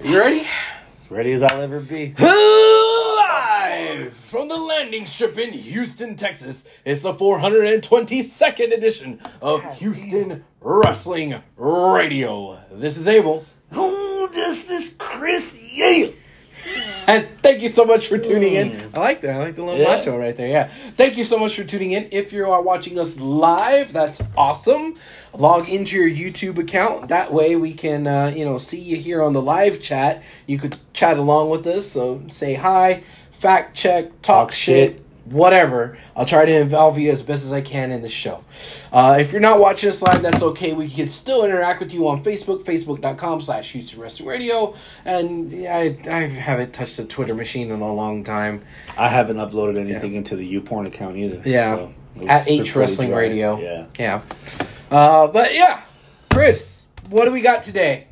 You ready? As ready as I'll ever be. Live from the landing strip in Houston, Texas, it's the 422nd edition of Houston Wrestling Radio. This is Abel. Oh, this is Chris. Yeah. And thank you so much for tuning in. I like that. I like the little macho right there. Yeah. Thank you so much for tuning in. If you are watching us live, that's awesome. Log into your YouTube account. That way we can, see you here on the live chat. You could chat along with us. So say hi, fact check, talk shit. Whatever. I'll try to involve you as best as I can in the show. If you're not watching us live, that's okay. We can still interact with you on Facebook, facebook.com/Houston Wrestling Radio. And I haven't touched the Twitter machine in a long time. I haven't uploaded anything into the YouPorn account either. Yeah. So at H Wrestling Radio. Yeah. But yeah. Chris, what do we got today?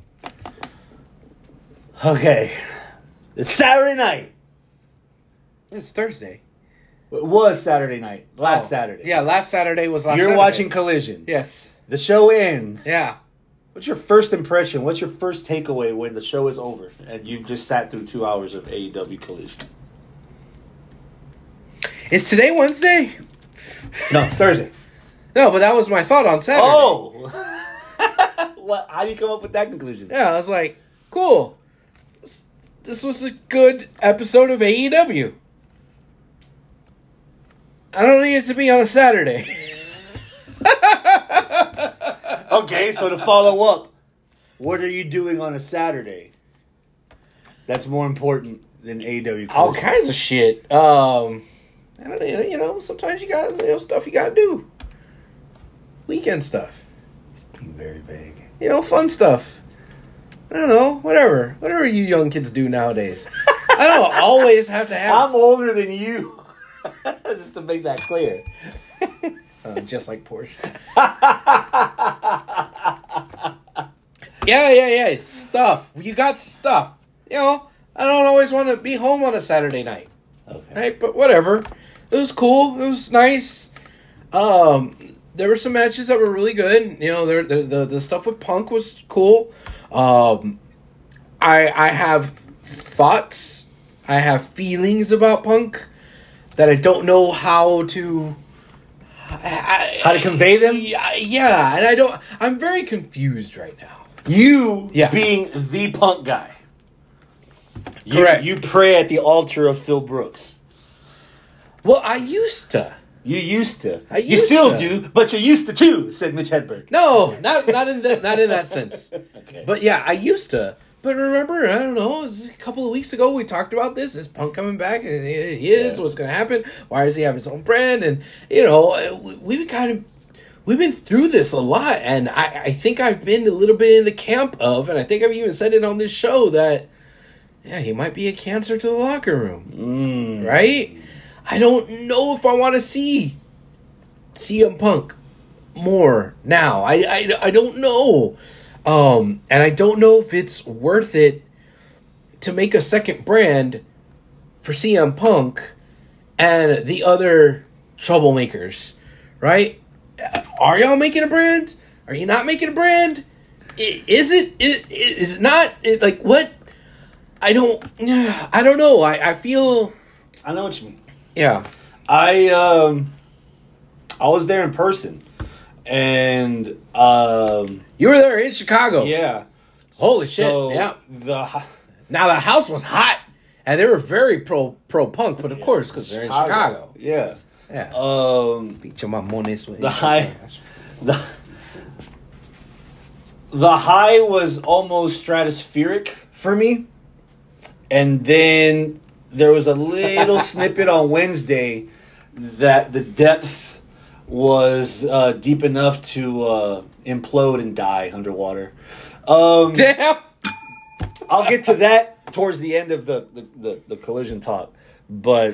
Okay. It's Saturday night. It's Thursday. It was Saturday night. Last Saturday. Yeah, last Saturday was last You're Saturday. watching Collision. Yes. The show ends. Yeah. What's your first impression? What's your first takeaway when the show is over and you've just sat through 2 hours of AEW Collision? Is today Wednesday? No, it's Thursday. No, but that was my thought on Saturday. Oh! How do you come up with that conclusion? Yeah, I was like, cool. This was a good episode of AEW. I don't need it to be on a Saturday. Okay, so to follow up, what are you doing on a Saturday that's more important than AEW? All kinds of shit. I don't know, sometimes you got stuff you gotta do. Weekend stuff. It's being very vague. Fun stuff. I don't know, whatever. Whatever you young kids do nowadays. I don't always have to have... I'm older than you. Just to make that clear. Sound just like Porsche. Yeah. Stuff. You got stuff. I don't always want to be home on a Saturday night. Okay. Right? But whatever. It was cool. It was nice. There were some matches that were really good. The stuff with Punk was cool. I have thoughts. I have feelings about Punk that I don't know how to convey them? Yeah, and I'm very confused right now. You being the Punk guy. Correct. You pray at the altar of Phil Brooks. Well, I used to. You used to. You still do, but you used to too, said Mitch Hedberg. No, not in that sense. Okay. But yeah, I used to. But remember, I don't know, it was a couple of weeks ago we talked about this. Is Punk coming back? And he is. What's going to happen? Why does he have his own brand? And, we've been through this a lot. And I think I've been a little bit in the camp of, and I think I've even said it on this show, that, he might be a cancer to the locker room. Right? I don't know if I want to see CM Punk more now. I don't know. And I don't know if it's worth it to make a second brand for CM Punk and the other troublemakers, right? Are y'all making a brand? Are you not making a brand? Is it not? What? I don't know. I feel... I know what you mean. Yeah. I was there in person. And you were there in Chicago. Yeah. Holy shit. Yeah. Now the house was hot, and they were very pro Punk, but of course because they're in Chicago. Yeah. Yeah. The high was almost stratospheric for me, and then there was a little snippet on Wednesday that the depth was deep enough to implode and die underwater. Damn! I'll get to that towards the end of the Collision talk. But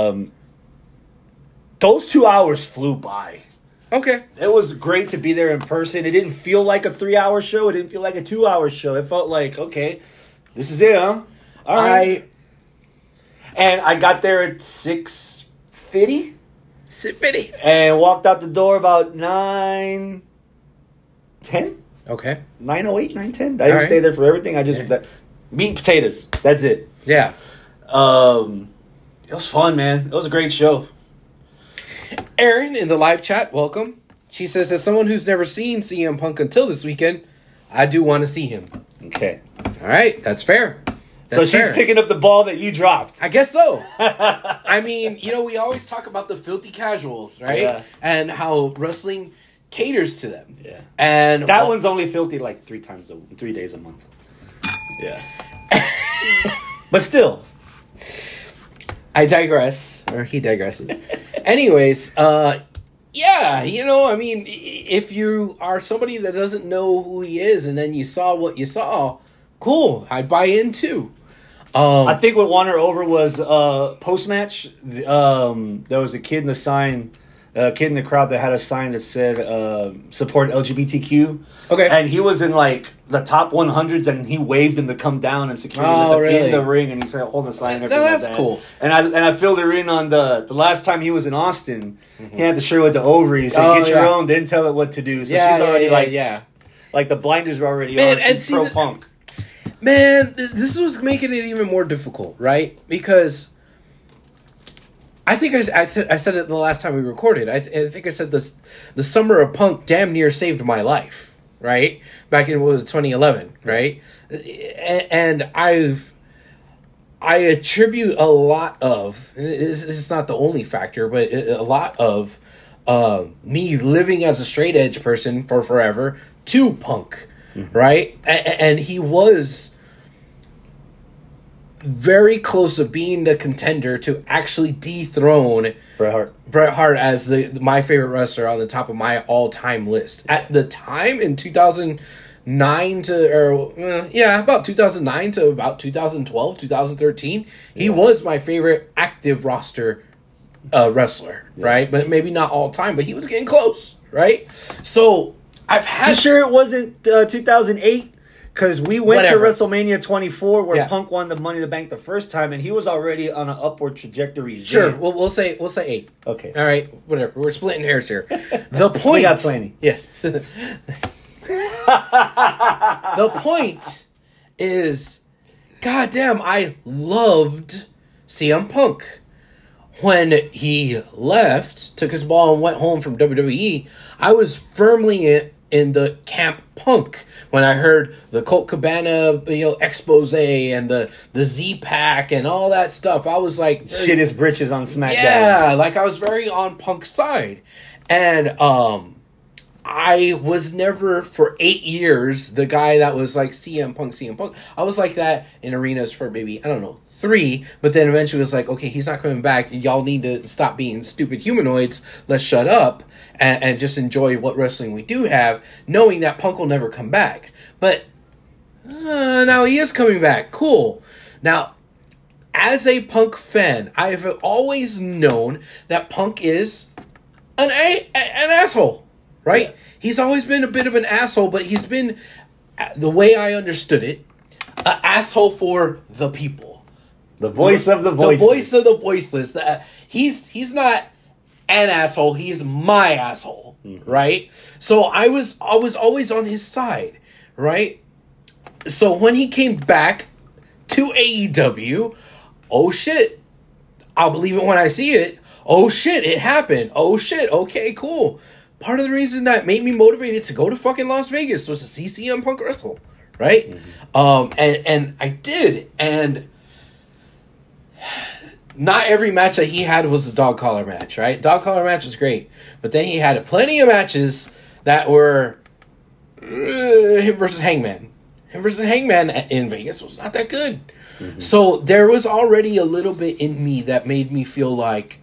those 2 hours flew by. Okay. It was great to be there in person. It didn't feel like a 3-hour show. It didn't feel like a 2-hour show. It felt like, okay, this is it, huh? All right. And I got there at 6:50. And walked out the door about 9:10. Okay. 9:08, 9:10. I didn't stay there for everything. I just Meat and potatoes. That's it. Yeah. It was fun, man. It was a great show. Erin in the live chat, welcome. She says, as someone who's never seen CM Punk until this weekend, I do want to see him. Okay. All right, that's fair. So she's picking up the ball that you dropped. I guess so. I mean, we always talk about the filthy casuals, right? Yeah. And how wrestling caters to them. Yeah. And that one's only filthy like 3 days a month. Yeah. But still. I digress. Or he digresses. Anyways, yeah, I mean, if you are somebody that doesn't know who he is and then you saw what you saw, cool. I'd buy in too. I think what won her over was post-match. There was a kid in the crowd that had a sign that said support LGBTQ. Okay. And he was in like the top 100s and he waved him to come down and security in the ring and he's holding the sign and everything that's like that. Cool. And I filled her in on the last time he was in Austin. Mm-hmm. He had the shirt with the ovaries. So get your own, didn't tell it what to do. So she's already like the blinders were already on. She's pro-punk. Man, this was making it even more difficult, right? Because I think I said it the last time we recorded. I think I said this: the summer of Punk damn near saved my life, right? Back in 2011, right? And I attribute a lot of, this is not the only factor, but a lot of me living as a straight edge person for forever to Punk. Mm-hmm. Right? And he was very close to being the contender to actually dethrone Bret Hart as my favorite wrestler on the top of my all-time list. At the time, in 2009 about 2009 to about 2012, 2013, he was my favorite active roster wrestler, right? But maybe not all time, but he was getting close, right? So I've had... You sure it wasn't 2008? Because we went to WrestleMania 24 where Punk won the Money in the Bank the first time, and he was already on an upward trajectory. Sure, we'll say 8. Okay. All right, whatever. We're splitting hairs here. The point... We got plenty. Yes. The point is, goddamn, I loved CM Punk. When he left, took his ball and went home from WWE, I was firmly in the camp Punk. When I heard the Colt Cabana, expose and the Z-Pack and all that stuff, I was like... Shit his britches on SmackDown. Yeah, like I was very on Punk's side. And I was never, for 8 years, the guy that was like CM Punk. I was like that in arenas for maybe, 3, but then eventually it was like, okay, he's not coming back. Y'all need to stop being stupid humanoids. Let's shut up and just enjoy what wrestling we do have, knowing that Punk will never come back. But now he is coming back. Cool. Now, as a Punk fan, I have always known that Punk is an asshole, right? Yeah. He's always been a bit of an asshole, but he's been, the way I understood it, an asshole for the people. The voice of the voiceless. The voice of the voiceless. He's not an asshole. He's my asshole, right? So I was always on his side, right? So when he came back to AEW, oh shit, I'll believe it when I see it. Oh shit, it happened. Oh shit, okay, cool. Part of the reason that made me motivated to go to fucking Las Vegas was to see CM Punk wrestle, right? Mm-hmm. And I did, and not every match that he had was the dog collar match, right? Dog collar match was great, but then he had plenty of matches that were him versus Hangman. Him versus Hangman in Vegas was not that good. Mm-hmm. So there was already a little bit in me that made me feel like,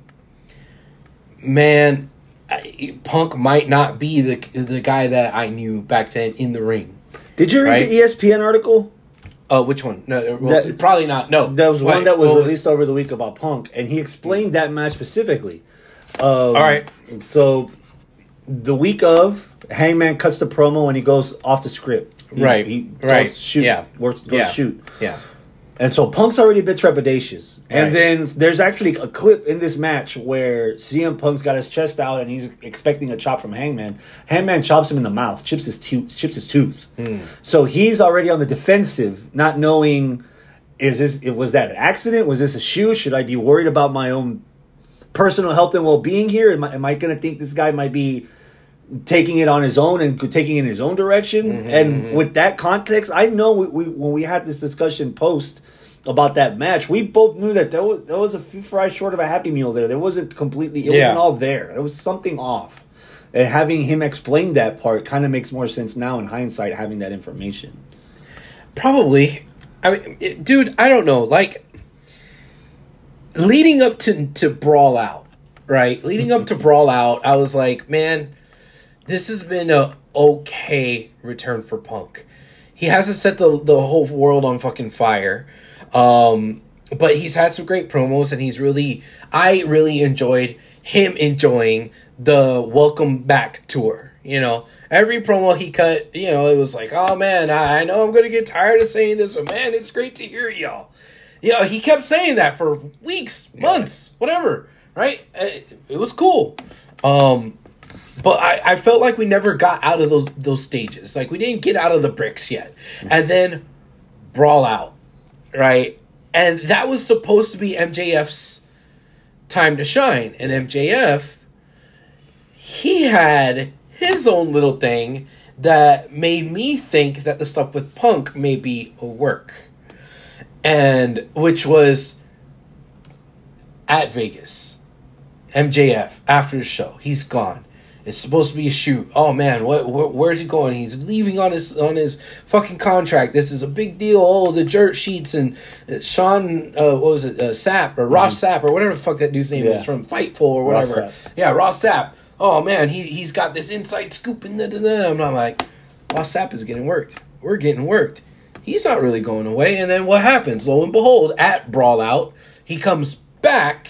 man, Punk might not be the guy that I knew back then in the ring. Did you read the ESPN article? Which one? No, probably not. No, there was one that was released over the week about Punk, and he explained that match specifically. All right. So the week of, Hangman cuts the promo and he goes off the script. He goes shoot. Yeah. Shoot. Yeah. And so Punk's already a bit trepidatious. And Right. then there's actually a clip in this match where CM Punk's got his chest out and he's expecting a chop from Hangman. Hangman chops him in the mouth, chips his tooth. So he's already on the defensive, not knowing, was that an accident? Was this a shoe? Should I be worried about my own personal health and well-being here? Am I going to think this guy might be taking it on his own and taking it in his own direction? And with that context, I know we when we had this discussion post about that match, we both knew that there was a few fries short of a Happy Meal there. There wasn't completely, it wasn't all there. There was something off. And having him explain that part kind of makes more sense now in hindsight, having that information. Probably. I mean, dude, I don't know. Like, leading up to Brawl Out, right? Leading up to Brawl Out, I was like, man, this has been a okay return for Punk. He hasn't set the whole world on fucking fire. But he's had some great promos, and I really enjoyed him enjoying the Welcome Back tour. You know, every promo he cut, you know, it was like, oh man, I know I'm going to get tired of saying this, but man, it's great to hear y'all. You know, he kept saying that for weeks, months, whatever, right? It was cool. But I felt like we never got out of those stages. Like, we didn't get out of the bricks yet. And then Brawl Out, right? And that was supposed to be MJF's time to shine. And MJF, he had his own little thing that made me think that the stuff with Punk may be a work. And which was at Vegas. MJF, after the show, he's gone. It's supposed to be a shoot. Oh man, where's he going? He's leaving on his fucking contract. This is a big deal. Oh, the dirt sheets and Sean, what was it, Sapp or Ross Sapp or whatever the fuck that dude's name is from Fightful or whatever. Ross Sapp. Yeah, Ross Sapp. Oh man, he's got this inside scoop and I'm not like, Ross Sapp is getting worked. We're getting worked. He's not really going away. And then what happens? Lo and behold, at Brawl Out, he comes back.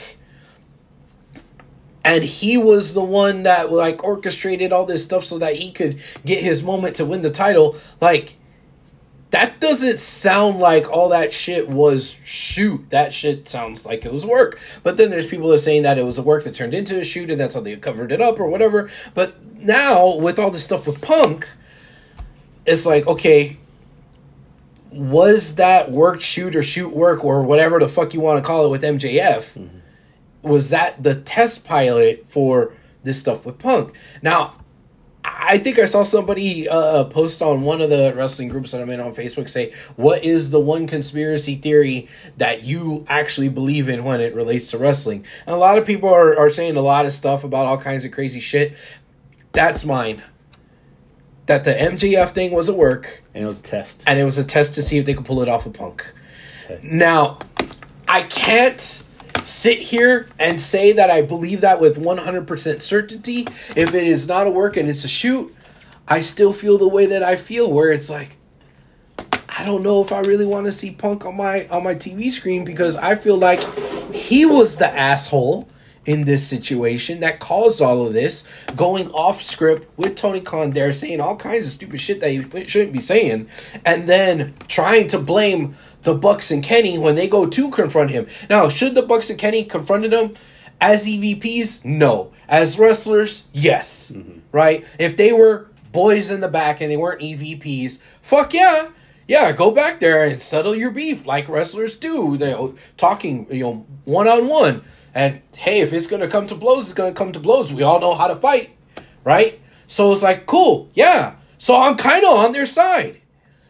And he was the one that, like, orchestrated all this stuff so that he could get his moment to win the title. Like, that doesn't sound like all that shit was shoot. That shit sounds like it was work. But then there's people that are saying that it was a work that turned into a shoot and that's how they covered it up or whatever. But now, with all this stuff with Punk, it's like, okay, was that work shoot or shoot work or whatever the fuck you want to call it with MJF? Mm-hmm. Was that the test pilot for this stuff with Punk? Now, I think I saw somebody post on one of the wrestling groups that I'm in on Facebook say, what is the one conspiracy theory that you actually believe in when it relates to wrestling? And a lot of people are saying a lot of stuff about all kinds of crazy shit. That's mine. That the MJF thing was a work. And it was a test. And it was a test to see if they could pull it off with Punk. Okay. Now, I can't sit here and say that I believe that with 100% certainty. If it is not a work and it's a shoot, I still feel the way that I feel, where it's like, I don't know if I really want to see Punk on my TV screen, because I feel like he was the asshole in this situation that caused all of this, going off script with Tony Khan there, saying all kinds of stupid shit that he shouldn't be saying, and then trying to blame the Bucks and Kenny when they go to confront him. Now, should the Bucks and Kenny confronted him as EVPs? No. As wrestlers? Yes. Mm-hmm. Right? If they were boys in the back and they weren't EVPs, fuck yeah. Yeah, go back there and settle your beef like wrestlers do. They're talking, one-on-one. And, hey, if it's going to come to blows, it's going to come to blows. We all know how to fight. Right? So it's like, cool. Yeah. So I'm kind of on their side.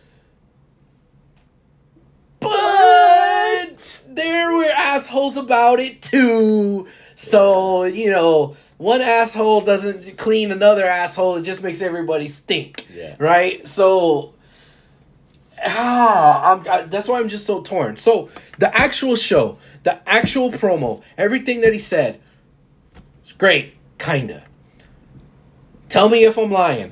But there were assholes about it too. So, one asshole doesn't clean another asshole. It just makes everybody stink. Yeah. Right? So, that's why I'm just so torn. So, the actual show, the actual promo, everything that he said, it's great. Kinda. Tell me if I'm lying.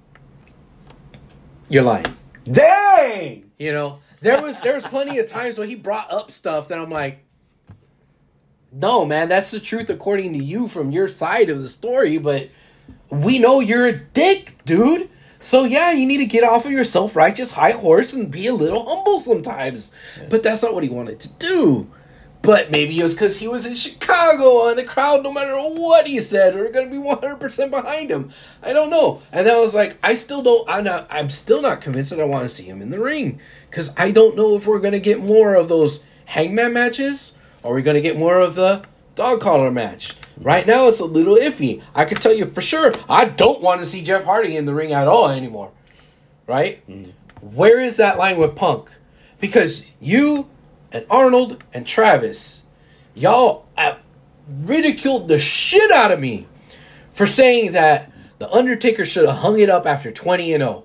You're lying. Dang! There was plenty of times where he brought up stuff that I'm like, no, man, that's the truth according to you from your side of the story, but we know you're a dick, dude. So yeah, you need to get off of your self-righteous high horse and be a little humble sometimes. Yeah. But that's not what he wanted to do. But maybe it was because he was in Chicago and the crowd, no matter what he said, are going to be 100% behind him. I don't know. And I was like, I'm still not convinced that I want to see him in the ring. Because I don't know if we're going to get more of those hangman matches or we're going to get more of the dog collar match. Right now, it's a little iffy. I can tell you for sure, I don't want to see Jeff Hardy in the ring at all anymore. Right? Mm. Where is that line with Punk? Because you and Arnold and Travis, y'all ridiculed the shit out of me for saying that The Undertaker should have hung it up after 20-0.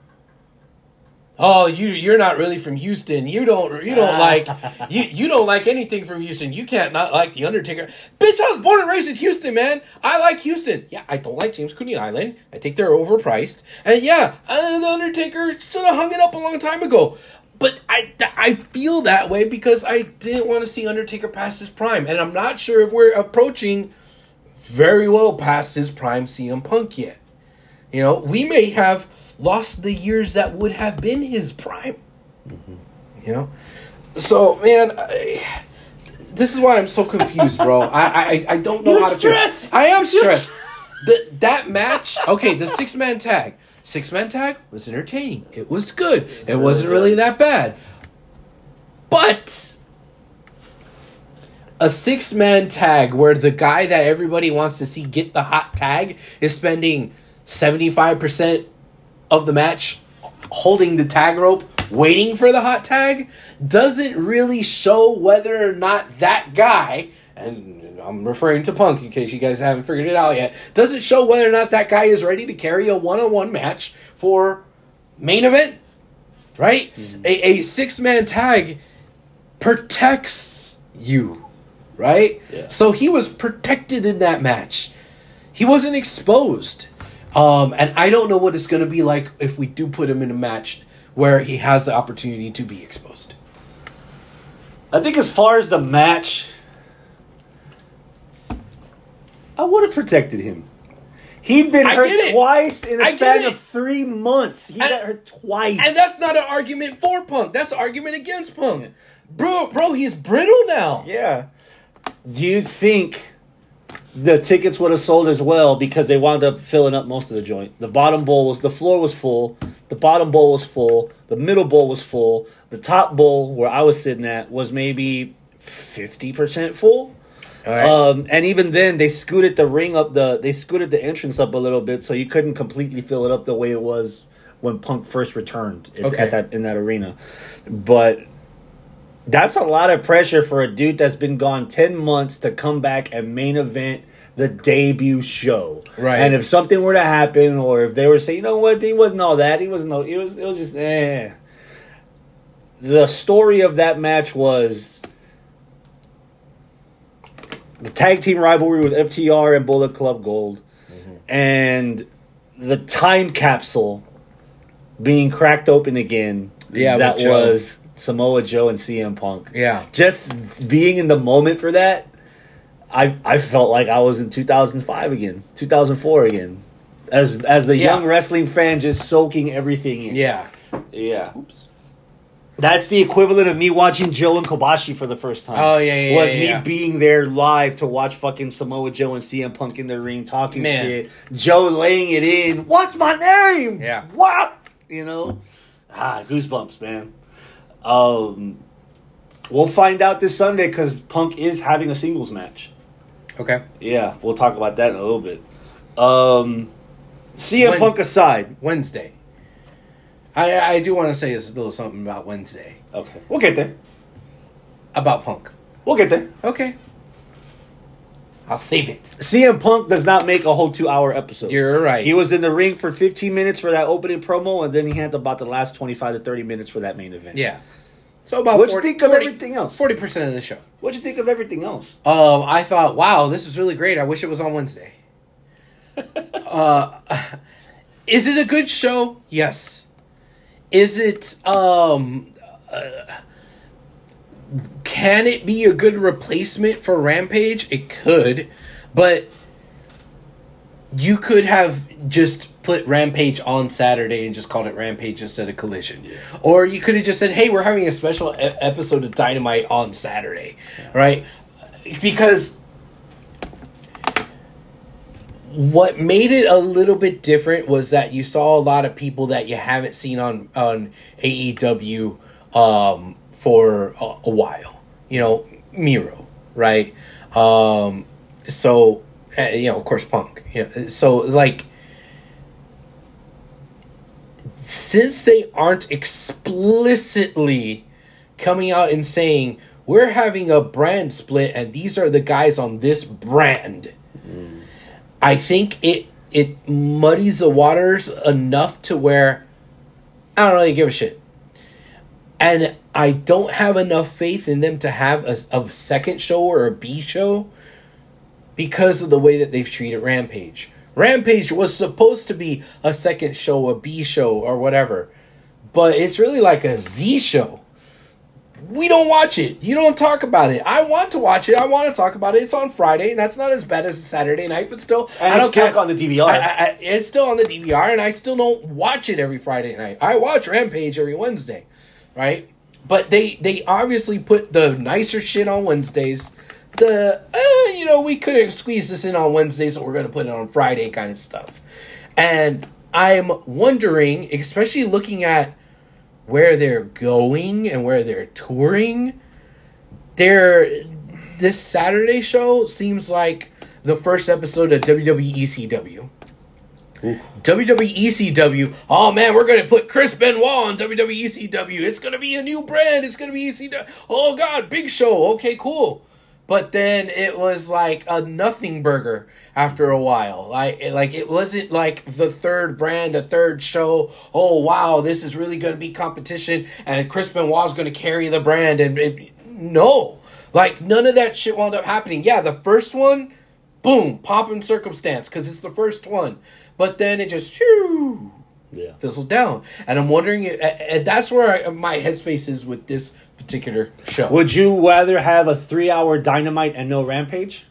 Oh, you're not really from Houston. You don't like you don't like anything from Houston. You can't not like The Undertaker. Bitch, I was born and raised in Houston, man. I like Houston. Yeah, I don't like James Coney Island. I think they're overpriced. And yeah, The Undertaker should have hung it up a long time ago. But I feel that way because I didn't want to see Undertaker past his prime. And I'm not sure if we're approaching very well past his prime CM Punk yet. You know, we may have lost the years that would have been his prime. Mm-hmm. You know? So, man, this is why I'm so confused, bro. I don't know how to stressed. I am stressed. That match, okay, the six-man tag. Six-man tag was entertaining. It was good. It wasn't really that bad. But a six-man tag where the guy that everybody wants to see get the hot tag is spending 75% of the match holding the tag rope, waiting for the hot tag, doesn't really show whether or not that guy, and I'm referring to Punk in case you guys haven't figured it out yet, doesn't show whether or not that guy is ready to carry a one-on-one match for main event, right? Mm-hmm. A six-man tag protects you, right? Yeah. So he was protected in that match. He wasn't exposed. And I don't know what it's going to be like if we do put him in a match where he has the opportunity to be exposed. I think as far as the match, I would have protected him. He'd been hurt twice in a span of 3 months. He got hurt twice. And that's not an argument for Punk. That's an argument against Punk. Bro, he's brittle now. Yeah. Do you think the tickets would have sold as well because they wound up filling up most of the joint? The floor was full. The bottom bowl was full. The middle bowl was full. The top bowl where I was sitting at was maybe 50% full. All right. And even then, they scooted the entrance up a little bit so you couldn't completely fill it up the way it was when Punk first returned in that arena. But that's a lot of pressure for a dude that's been gone 10 months to come back and main event the debut show. Right. And if something were to happen, or if they were saying, you know what, he wasn't all that. It was just, The story of that match was the tag team rivalry with FTR and Bullet Club Gold, mm-hmm. and the time capsule being cracked open again. Yeah, that was Samoa Joe and CM Punk. Yeah. Just being in the moment for that, I felt like I was in 2005 again, 2004 again. As the young wrestling fan just soaking everything in. Yeah. Yeah. Oops. That's the equivalent of me watching Joe and Kobashi for the first time. Oh, yeah. Was me being there live to watch fucking Samoa Joe and CM Punk in the ring talking shit. Joe laying it in. What's my name? Yeah. What? You know? Goosebumps, man. We'll find out this Sunday because Punk is having a singles match. Okay. Yeah, we'll talk about that in a little bit. CM Punk aside. Wednesday. I do want to say a little something about Wednesday. Okay. We'll get there. About Punk. We'll get there. Okay. I'll save it. CM Punk does not make a whole 2-hour episode. You're right. He was in the ring for 15 minutes for that opening promo, and then he had about the last 25 to 30 minutes for that main event. Yeah. So about what'd you think of everything else? 40% of the show. What'd you think of everything else? I thought, wow, this is really great. I wish it was on Wednesday. Is it a good show? Yes. Is it, can it be a good replacement for Rampage? It could, but you could have just put Rampage on Saturday and just called it Rampage instead of Collision. Yeah. Or you could have just said, hey, we're having a special episode of Dynamite on Saturday. Yeah. Right? Because what made it a little bit different was that you saw a lot of people that you haven't seen on AEW for a while. You know, Miro, right? So, you know, of course, Punk. Yeah. So, like, since they aren't explicitly coming out and saying, we're having a brand split and these are the guys on this brand, I think it muddies the waters enough to where I don't really give a shit. And I don't have enough faith in them to have a second show or a B show because of the way that they've treated Rampage. Rampage was supposed to be a second show, a B show, or whatever. But it's really like a Z show. We don't watch it. You don't talk about it. I want to watch it. I want to talk about it. It's on Friday, and that's not as bad as a Saturday night, but still. And it's still on the DVR. It's still on the DVR, and I still don't watch it every Friday night. I watch Rampage every Wednesday, right? But they obviously put the nicer shit on Wednesdays. You know, we could have squeezed this in on Wednesdays, so we're going to put it on Friday kind of stuff. And I'm wondering, especially looking at where they're going and where they're touring, this Saturday show seems like the first episode of WWE ECW. WWE ECW, oh man, we're going to put Chris Benoit on WWE ECW. It's going to be a new brand. It's going to be ECW. Oh God, big show. Okay, cool. But then it was like a nothing burger after a while. Like it wasn't like the third brand, a third show. Oh, wow, this is really going to be competition. And Chris Benoit's going to carry the brand. No. Like, none of that shit wound up happening. Yeah, the first one, boom, pomp and circumstance. Because it's the first one. But then it just, fizzled down. And I'm wondering, and that's where my headspace is with this particular show. Would you rather have a 3-hour Dynamite and no Rampage?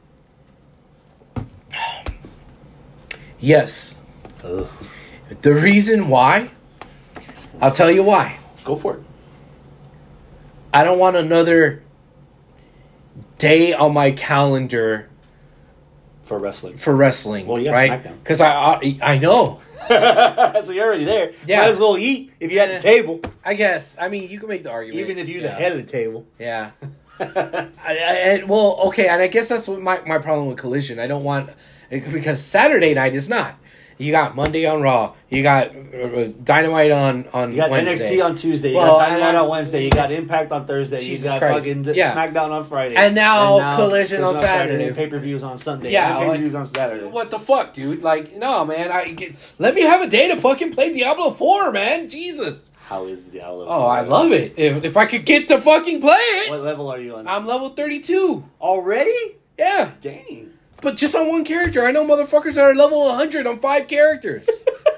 Yes. Ugh. The reason why, I'll tell you why. Go for it. I don't want another day on my calendar for wrestling. Well, yeah, right? Because I know. So you're already there. Yeah. Might as well eat if you're at the table. I guess. I mean, you can make the argument. Even if you're the head of the table. Yeah. Well, okay, and I guess that's what my problem with Collision. I don't want... Because Saturday night is not. You got Monday on Raw. You got Dynamite on You got Wednesday. NXT on Tuesday. You got Dynamite on Wednesday. You got Impact on Thursday. Jesus you got Christ. fucking SmackDown on Friday. And now Collision on Saturday. Pay-per-views on Sunday. Yeah. And pay-per-views on Saturday. What the fuck, dude? Like, no, man. Let me have a day to fucking play Diablo 4, man. Jesus. How is Diablo 4? Oh, I love it. If I could get to fucking play it. What level are you on? I'm level 32. Already? Yeah. Dang. But just on one character. I know motherfuckers that are level 100 on 5 characters.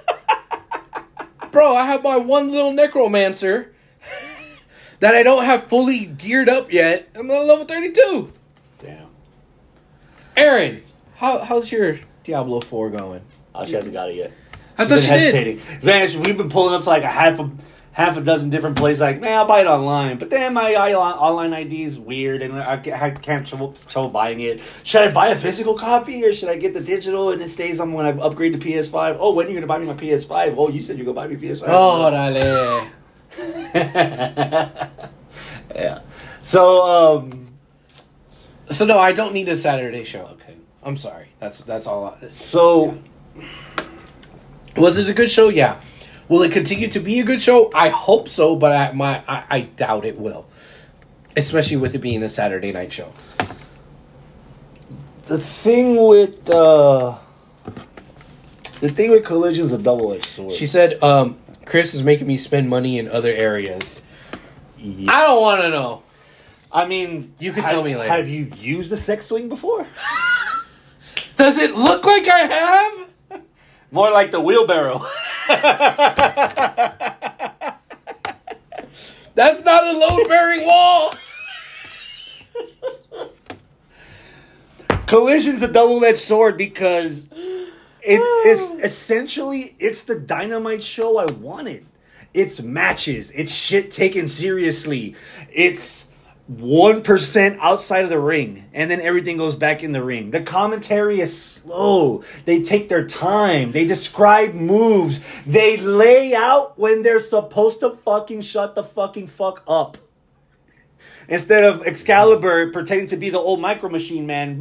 Bro, I have my one little necromancer that I don't have fully geared up yet. I'm on level 32. Damn. Aaron, how's your Diablo 4 going? Oh, she hasn't got it yet. I thought she did. Man, we've been pulling up to like a half a dozen different places. Like, man, I'll buy it online. But then my online ID is weird, and I can't trouble buying it. Should I buy a physical copy, or should I get the digital and it stays on when I upgrade to PS5? Oh, when are you going to buy me my PS5? Oh, you said you're going to buy me PS5. Oh, dale. Yeah. So no, I don't need a Saturday show. Okay. I'm sorry. That's all. So... Yeah. Was it a good show? Yeah. Will it continue to be a good show? I hope so, but I doubt it will. Especially with it being a Saturday night show. The thing with Collision is a double-edged sword. She said, Chris is making me spend money in other areas. Yeah. I don't want to know. I mean... You can tell me later. Have you used a sex swing before? Does it look like I have? More like the wheelbarrow. That's not a load-bearing wall. Collision's a double-edged sword because It's essentially, it's the Dynamite show I wanted. It's matches. It's shit taken seriously. It's 1% outside of the ring, and then everything goes back in the ring. The commentary is slow. They take their time. They describe moves. They lay out when they're supposed to fucking shut the fuck up. Instead of Excalibur pretending to be the old Micro Machine Man.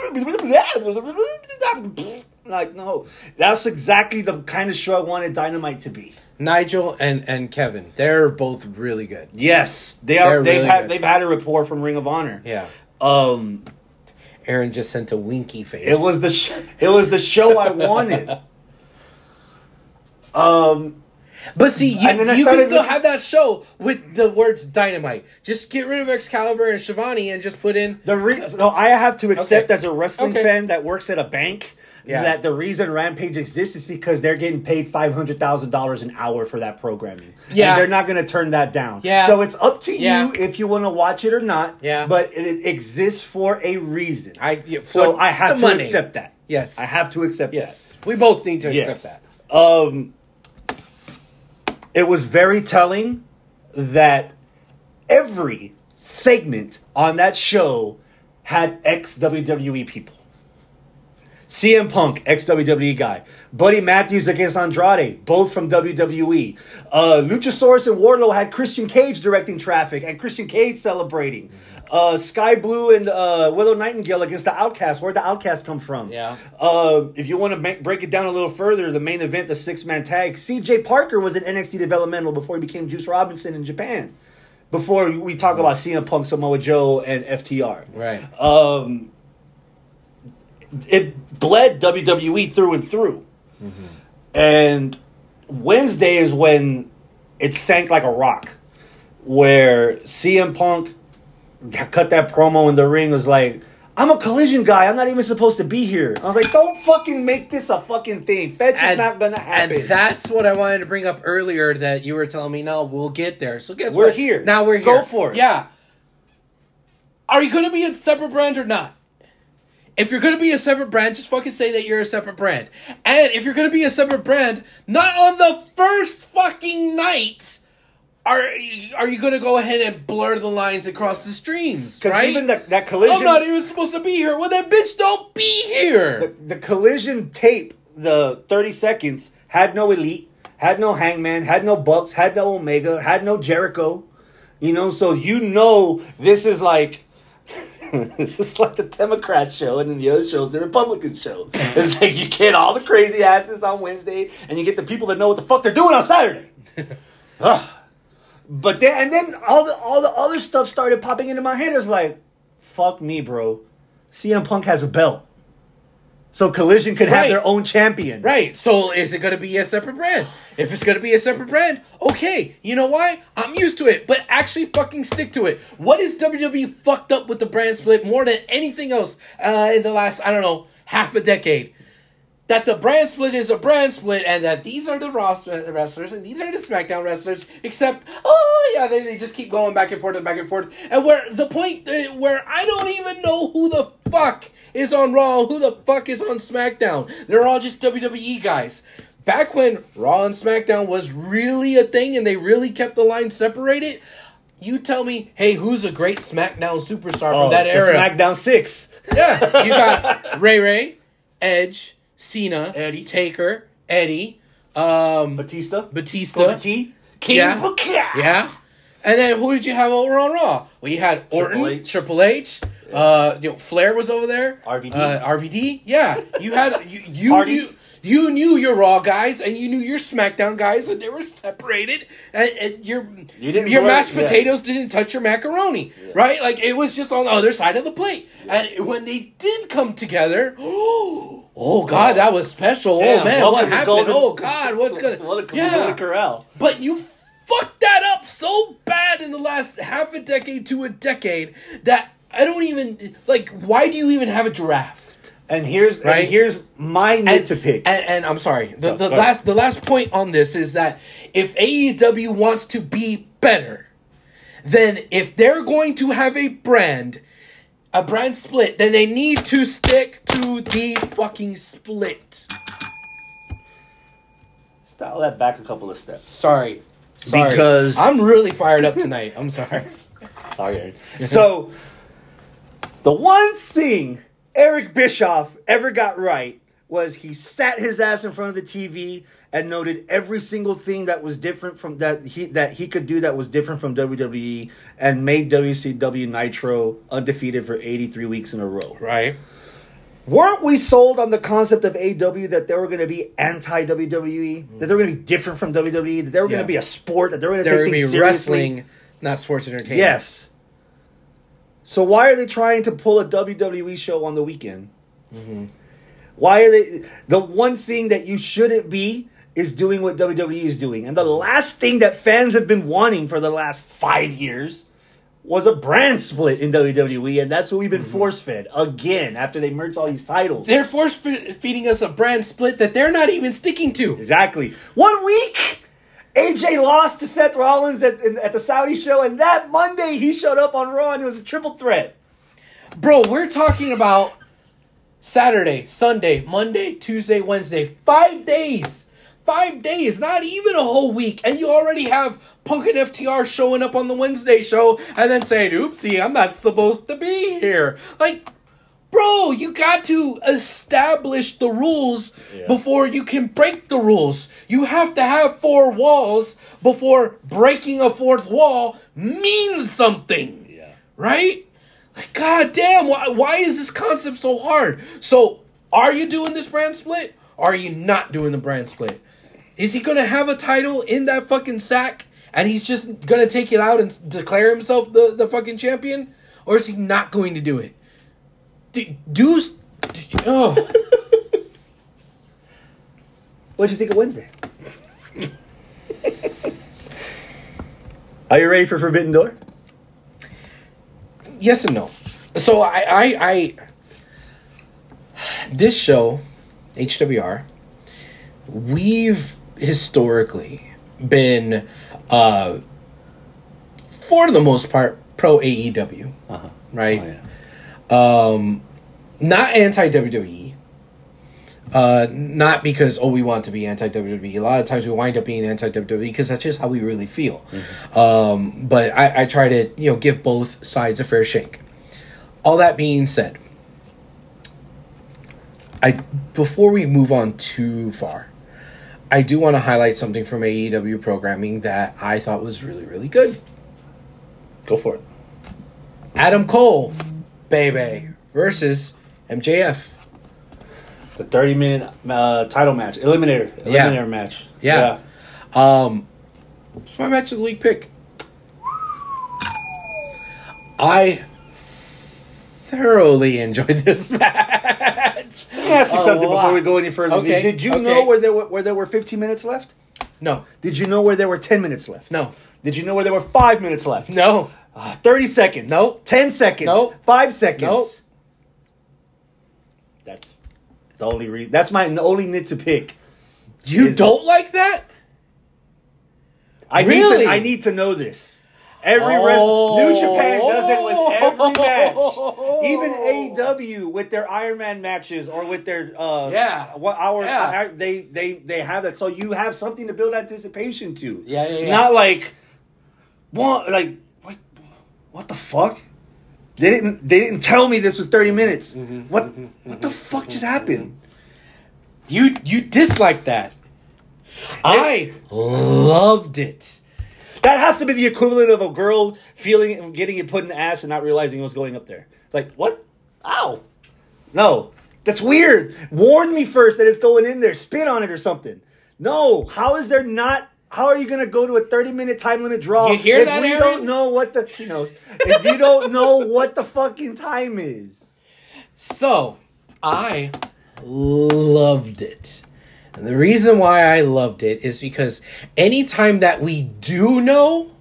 Like, no. That's exactly the kind of show I wanted Dynamite to be. Nigel and Kevin, they're both really good. Yes, they are. They've They've had a rapport from Ring of Honor. Yeah. Aaron just sent a winky face. It was the show I wanted. But see, you can still have that show with the words Dynamite. Just get rid of Excalibur and Shivani and just put in I have to accept as a wrestling fan that works at a bank. Yeah. That the reason Rampage exists is because they're getting paid $500,000 an hour for that programming. Yeah. And they're not going to turn that down. Yeah. So it's up to you if you want to watch it or not. Yeah. But it exists for a reason. I have to money. accept that. Yes. I have to accept that. Yes. We both need to accept that. It was very telling that every segment on that show had ex-WWE people. CM Punk, ex-WWE guy. Buddy Matthews against Andrade, both from WWE. Luchasaurus and Wardlow had Christian Cage directing Traffic and Christian Cage celebrating. Sky Blue and Willow Nightingale against the Outcast. Where'd the Outcast come from? Yeah. If you want to break it down a little further, the main event, the 6-man tag, CJ Parker was in NXT developmental before he became Juice Robinson in Japan. Before we talk about CM Punk, Samoa Joe, and FTR. Right. It bled WWE through and through. Mm-hmm. And Wednesday is when it sank like a rock. Where CM Punk cut that promo in the ring, was like, I'm a Collision guy. I'm not even supposed to be here. I was like, don't fucking make this a fucking thing. Fetch is not going to happen. And that's what I wanted to bring up earlier that you were telling me, no, we'll get there. So guess what? We're here. Now we're here. Go for it. Yeah. Are you going to be a separate brand or not? If you're going to be a separate brand, just fucking say that you're a separate brand. And if you're going to be a separate brand, not on the first fucking night are you going to go ahead and blur the lines across the streams, right? Because even that Collision... I'm not even supposed to be here. Well, then, bitch, don't be here. The Collision tape, the 30 seconds, had no Elite, had no Hangman, had no Bucks, had no Omega, had no Jericho. You know, so this is like... This is like the Democrat show, and then the other show's the Republican show. It's like you get all the crazy asses on Wednesday, and you get the people that know what the fuck they're doing on Saturday. But then all the other stuff started popping into my head. It's like, fuck me, bro. CM Punk has a belt, so Collision could have their own champion. Right. So is it going to be a separate brand? If it's going to be a separate brand, okay. You know why? I'm used to it, but actually fucking stick to it. What is WWE fucked up with the brand split more than anything else in the last, I don't know, half a decade? That the brand split is a brand split, and that these are the Raw wrestlers and these are the SmackDown wrestlers, except, they just keep going back and forth and back and forth. And where the point where I don't even know who the fuck is on Raw, who the fuck is on SmackDown. They're all just WWE guys. Back when Raw and SmackDown was really a thing and they really kept the line separated, you tell me, hey, who's a great SmackDown superstar from that era? SmackDown 6. Yeah, you got Ray, Edge, Cena, Eddie, Taker, Eddie, Batista, King, yeah. And then who did you have over on Raw? Well, you had Orton, Triple H. Flair was over there. RVD. Yeah, you had you knew your Raw guys and you knew your SmackDown guys, and they were separated. And your mashed potatoes didn't touch your macaroni, right? Like it was just on the other side of the plate. And when they did come together, oh God, that was special. Damn, oh man, what happened? Oh God, what's gonna? Golden Corral. But you fucked that up so bad in the last half a decade to a decade that I don't even why do you even have a draft? And here's my nitpick. And I'm sorry. The last point on this is that if AEW wants to be better, then if they're going to have a brand split, then they need to stick to the fucking split. Dial that back a couple of steps. Sorry. Because I'm really fired up tonight. I'm sorry. Sorry, Aaron. So, the one thing Eric Bischoff ever got right was he sat his ass in front of the TV and noted every single thing that was different from that he could do that was different from WWE and made WCW Nitro undefeated for 83 weeks in a row. Right. Weren't we sold on the concept of AEW that they were going to be anti-WWE, that they were going to be different from WWE, that they were going to be a sport, that they were going to take things seriously? Wrestling, not sports entertainment. Yes. So why are they trying to pull a WWE show on the weekend? Mm-hmm. Why are they... The one thing that you shouldn't be is doing what WWE is doing. And the last thing that fans have been wanting for the last 5 years was a brand split in WWE, and that's what we've been force-fed again after they merged all these titles. They're force-feeding us a brand split that they're not even sticking to. Exactly. 1 week, AJ lost to Seth Rollins at the Saudi show, and that Monday he showed up on Raw, and it was a triple threat. Bro, we're talking about Saturday, Sunday, Monday, Tuesday, Wednesday. 5 days. 5 days, not even a whole week. And you already have Punk and FTR showing up on the Wednesday show and then saying, oopsie, I'm not supposed to be here. Like, bro, you got to establish the rules before you can break the rules. You have to have 4 walls before breaking a 4th wall means something. Yeah. Right? Like, God damn, why is this concept so hard? So, are you doing this brand split? Or are you not doing the brand split? Is he going to have a title in that fucking sack and he's just going to take it out and declare himself the fucking champion? Or is he not going to do it? Oh. What'd you think of Wednesday? Are you ready for Forbidden Door? Yes and no. So I this show, HWR, we've historically been, for the most part, pro AEW, right? Oh, yeah. Not anti-WWE. Not because, we want to be anti-WWE. A lot of times we wind up being anti-WWE because that's just how we really feel. Mm-hmm. But I try to, give both sides a fair shake. All that being said, before we move on too far, I do want to highlight something from AEW programming that I thought was really, really good. Go for it. Adam Cole, baby, versus MJF. The 30-minute title match. Eliminator match. Yeah. It's my match of the week pick. I thoroughly enjoyed this match. Let me ask you something before we go any further. Okay. Did you know where there were 15 minutes left? No. Did you know where there were 10 minutes left? No. Did you know where there were 5 minutes left? No. 30 seconds? Nope. 10 seconds? Nope. 5 seconds? Nope. That's the only reason. That's my only nit to pick. You don't like that? I need to know this. Every New Japan does it with every match. Even AEW with their Iron Man matches or with their they have that. So you have something to build anticipation to. Yeah. Not like what the fuck? They didn't tell me this was 30 minutes. Mm-hmm. What the fuck just happened? You disliked that. I loved it. That has to be the equivalent of a girl getting it put in the ass and not realizing it was going up there. It's like, what? Ow. No. That's weird. Warn me first that it's going in there. Spit on it or something. No. How are you going to go to a 30-minute time limit draw you hear that, if we Aaron? don't know she knows. If you don't know what the fucking time is. So, I loved it. And the reason why I loved it is because anytime that we do know,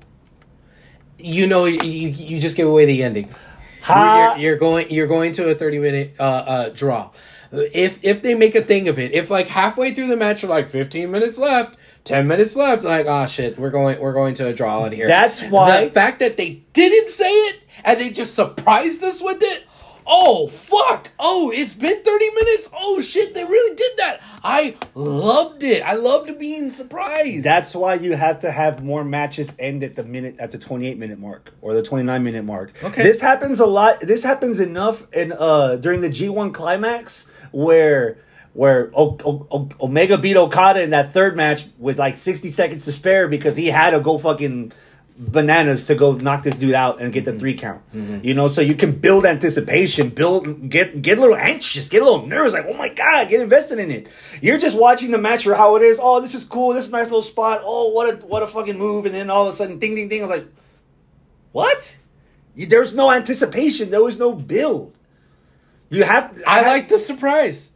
you just give away the ending. You're going to a 30-minute draw. If they make a thing of it, if like halfway through the match are like 15 minutes left, 10 minutes left, like shit, we're going to a draw in here. That's why the fact that they didn't say it and they just surprised us with it. oh, fuck. Oh, it's been 30 minutes. Oh, shit, they really did that. I loved it. I loved being surprised. That's why you have to have more matches end at the 28-minute mark or the 29-minute mark. Okay. This happens a lot. This happens enough in during the G1 climax where Omega beat Okada in that third match with like 60 seconds to spare because he had to go fucking bananas to go knock this dude out and get the 3 count. Mm-hmm. You know, so you can build anticipation, get a little anxious, get a little nervous, like, oh my God, get invested in it. You're just watching the match for how it is. Oh, this is cool. This is a nice little spot. Oh, what a fucking move. And then all of a sudden, ding, ding, ding. I was like, what? There's no anticipation. There was no build. You have. I like the surprise.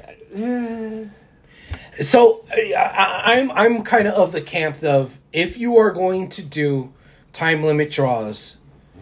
So I'm kind of the camp of, if you are going to do time limit draws,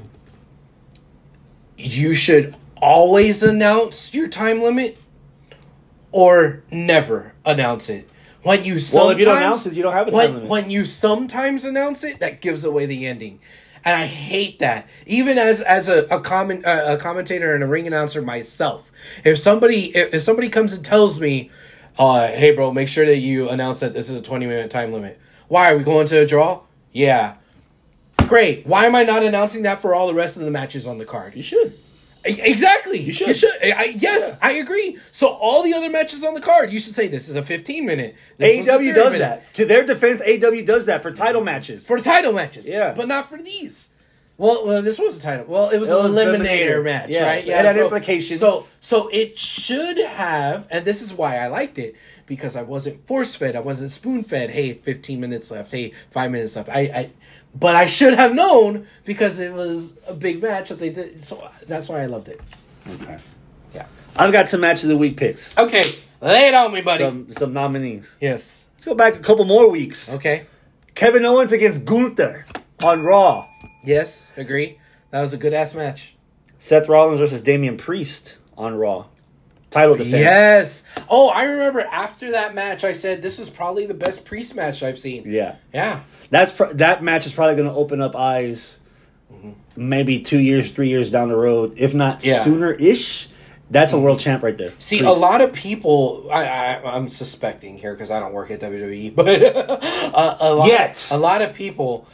you should always announce your time limit or never announce it. When you if you don't announce it, you don't have a time limit. When you sometimes announce it, that gives away the ending. And I hate that. Even as a commentator and a ring announcer myself, if somebody comes and tells me, hey bro, make sure that you announce that this is a 20-minute time limit. Why, are we going to a draw? Yeah. Great. Why am I not announcing that for all the rest of the matches on the card? You should. Exactly. You should. Yes, yeah. I agree. So all the other matches on the card, you should say this is a 15-minute. AEW does that. To their defense, AEW does that for title matches. For title matches. Yeah. But not for these. Well, this was a title. Well, it was an eliminator match, yeah. right? Yeah, it had implications. So it should have, and this is why I liked it, because I wasn't force-fed. I wasn't spoon-fed. Hey, 15 minutes left. Hey, 5 minutes left. But I should have known because it was a big match that they did. So that's why I loved it. Okay. Yeah. I've got some match of the week picks. Okay. Lay it on me, buddy. Some nominees. Yes. Let's go back a couple more weeks. Okay. Kevin Owens against Gunther on Raw. Yes, agree. That was a good-ass match. Seth Rollins versus Damian Priest on Raw. Title defense. Yes. Oh, I remember after that match, I said this is probably the best Priest match I've seen. Yeah. Yeah. That match is probably going to open up eyes maybe 2 years, 3 years down the road, if not sooner-ish. That's a world champ right there. See, Priest. a lot of people, I'm suspecting here because I don't work at WWE, but a lot of people,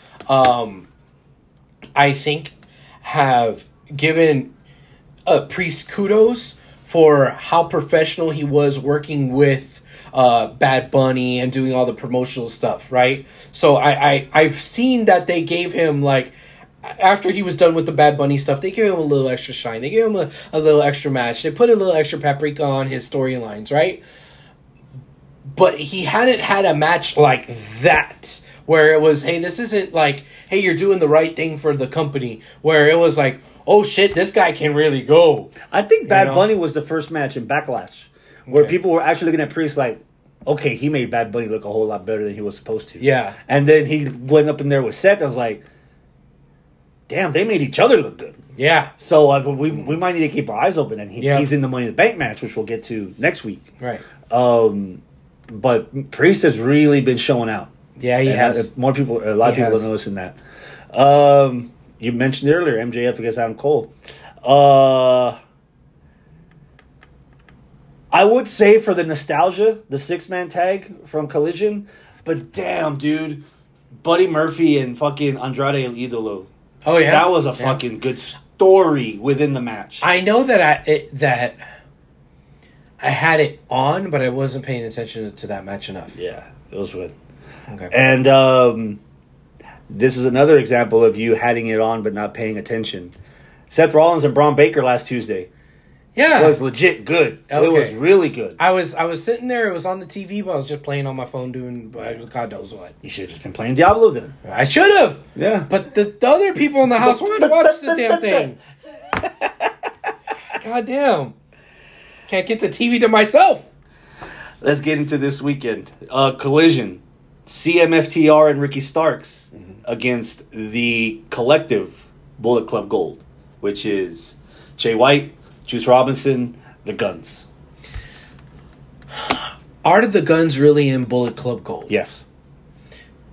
I think, have given Priest kudos for how professional he was working with Bad Bunny and doing all the promotional stuff, right? So I've seen that they gave him, like, after he was done with the Bad Bunny stuff, they gave him a little extra shine. They gave him a little extra match. They put a little extra paprika on his storylines, right? But he hadn't had a match like that, where it was, hey, this isn't like, hey, you're doing the right thing for the company, where it was like, oh shit, this guy can really go. I think Bad Bunny was the first match in Backlash where people were actually looking at Priest like, okay, he made Bad Bunny look a whole lot better than he was supposed to. Yeah. And then he went up in there with Seth. I was like, damn, they made each other look good. Yeah. So we might need to keep our eyes open. And he's in the Money in the Bank match, which we'll get to next week. Right. But Priest has really been showing out. Yeah, he has. A lot of people are noticing that. You mentioned earlier MJF against Adam Cole. I would say for the nostalgia, the 6-man tag from Collision, but damn, dude, Buddy Murphy and fucking Andrade El Idolo. Oh yeah, that was a fucking good story within the match. I know that I had it on, but I wasn't paying attention to that match enough. Yeah, it was good. Okay, and this is another example of you having it on but not paying attention. Seth Rollins and Braun Baker last Tuesday. Yeah. It was legit good. Okay. It was really good. I was sitting there, it was on the TV, but I was just playing on my phone doing God knows what. You should have just been playing Diablo then. I should have. Yeah. But the other people in the house wanted to watch the damn thing. God damn. Can't get the TV to myself. Let's get into this weekend. Collision. CMFTR and Ricky Starks against the collective Bullet Club Gold, which is Jay White, Juice Robinson, the Guns. Are the Guns really in Bullet Club Gold? Yes.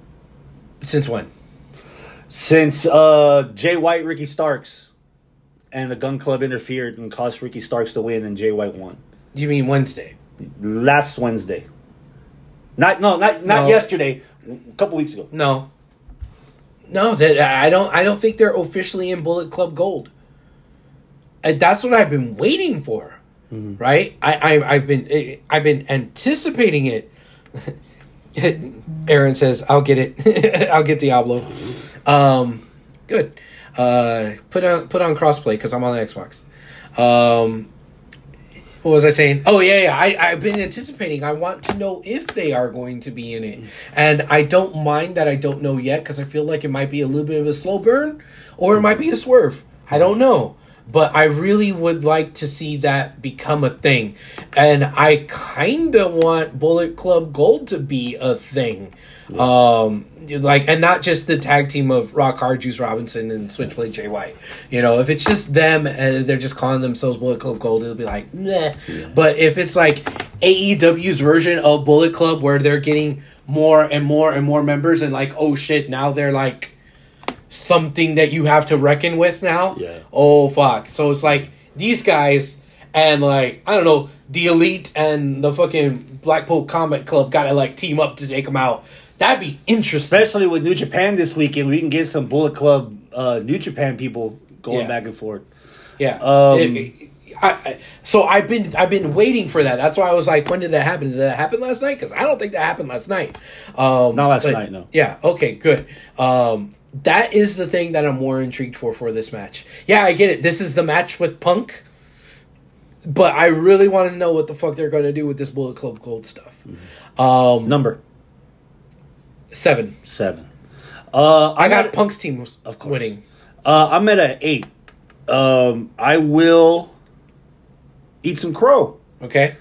Since when? Since Jay White, Ricky Starks, and the Gun Club interfered and caused Ricky Starks to win, and Jay White won. You mean Wednesday? Last Wednesday. Not yesterday. A couple weeks ago. No, that I don't think they're officially in Bullet Club Gold. And that's what I've been waiting for, right? I've been anticipating it. Aaron says, "I'll get it. I'll get Diablo." Good. Put on crossplay because I'm on the Xbox. What was I saying? Oh, yeah. I've been anticipating. I want to know if they are going to be in it. And I don't mind that I don't know yet because I feel like it might be a little bit of a slow burn or it might be a swerve. I don't know. But I really would like to see that become a thing. And I kind of want Bullet Club Gold to be a thing. And not just the tag team of Rock Hard, Juice Robinson, and Switchblade Jay White. If it's just them and they're just calling themselves Bullet Club Gold, it'll be like, meh. Yeah. But if it's like AEW's version of Bullet Club where they're getting more and more and more members and like, oh shit, now they're like something that you have to reckon with now. Yeah. Oh fuck. So it's like these guys and like, I don't know, the Elite and the fucking Blackpool Combat Club gotta like team up to take them out. That'd be interesting. Especially with New Japan this weekend, we can get some Bullet Club New Japan people going back and forth. Yeah. So I've been waiting for that. That's why I was like, when did that happen? Did that happen last night? Because I don't think that happened last night. Not last night, no. Yeah. Okay. Good. That is the thing that I'm more intrigued for this match. Yeah, I get it. This is the match with Punk. But I really want to know what the fuck they're going to do with this Bullet Club Gold stuff. Mm-hmm. Number 7. I got Punk's team winning. I'm at an 8. I will eat some crow. Okay.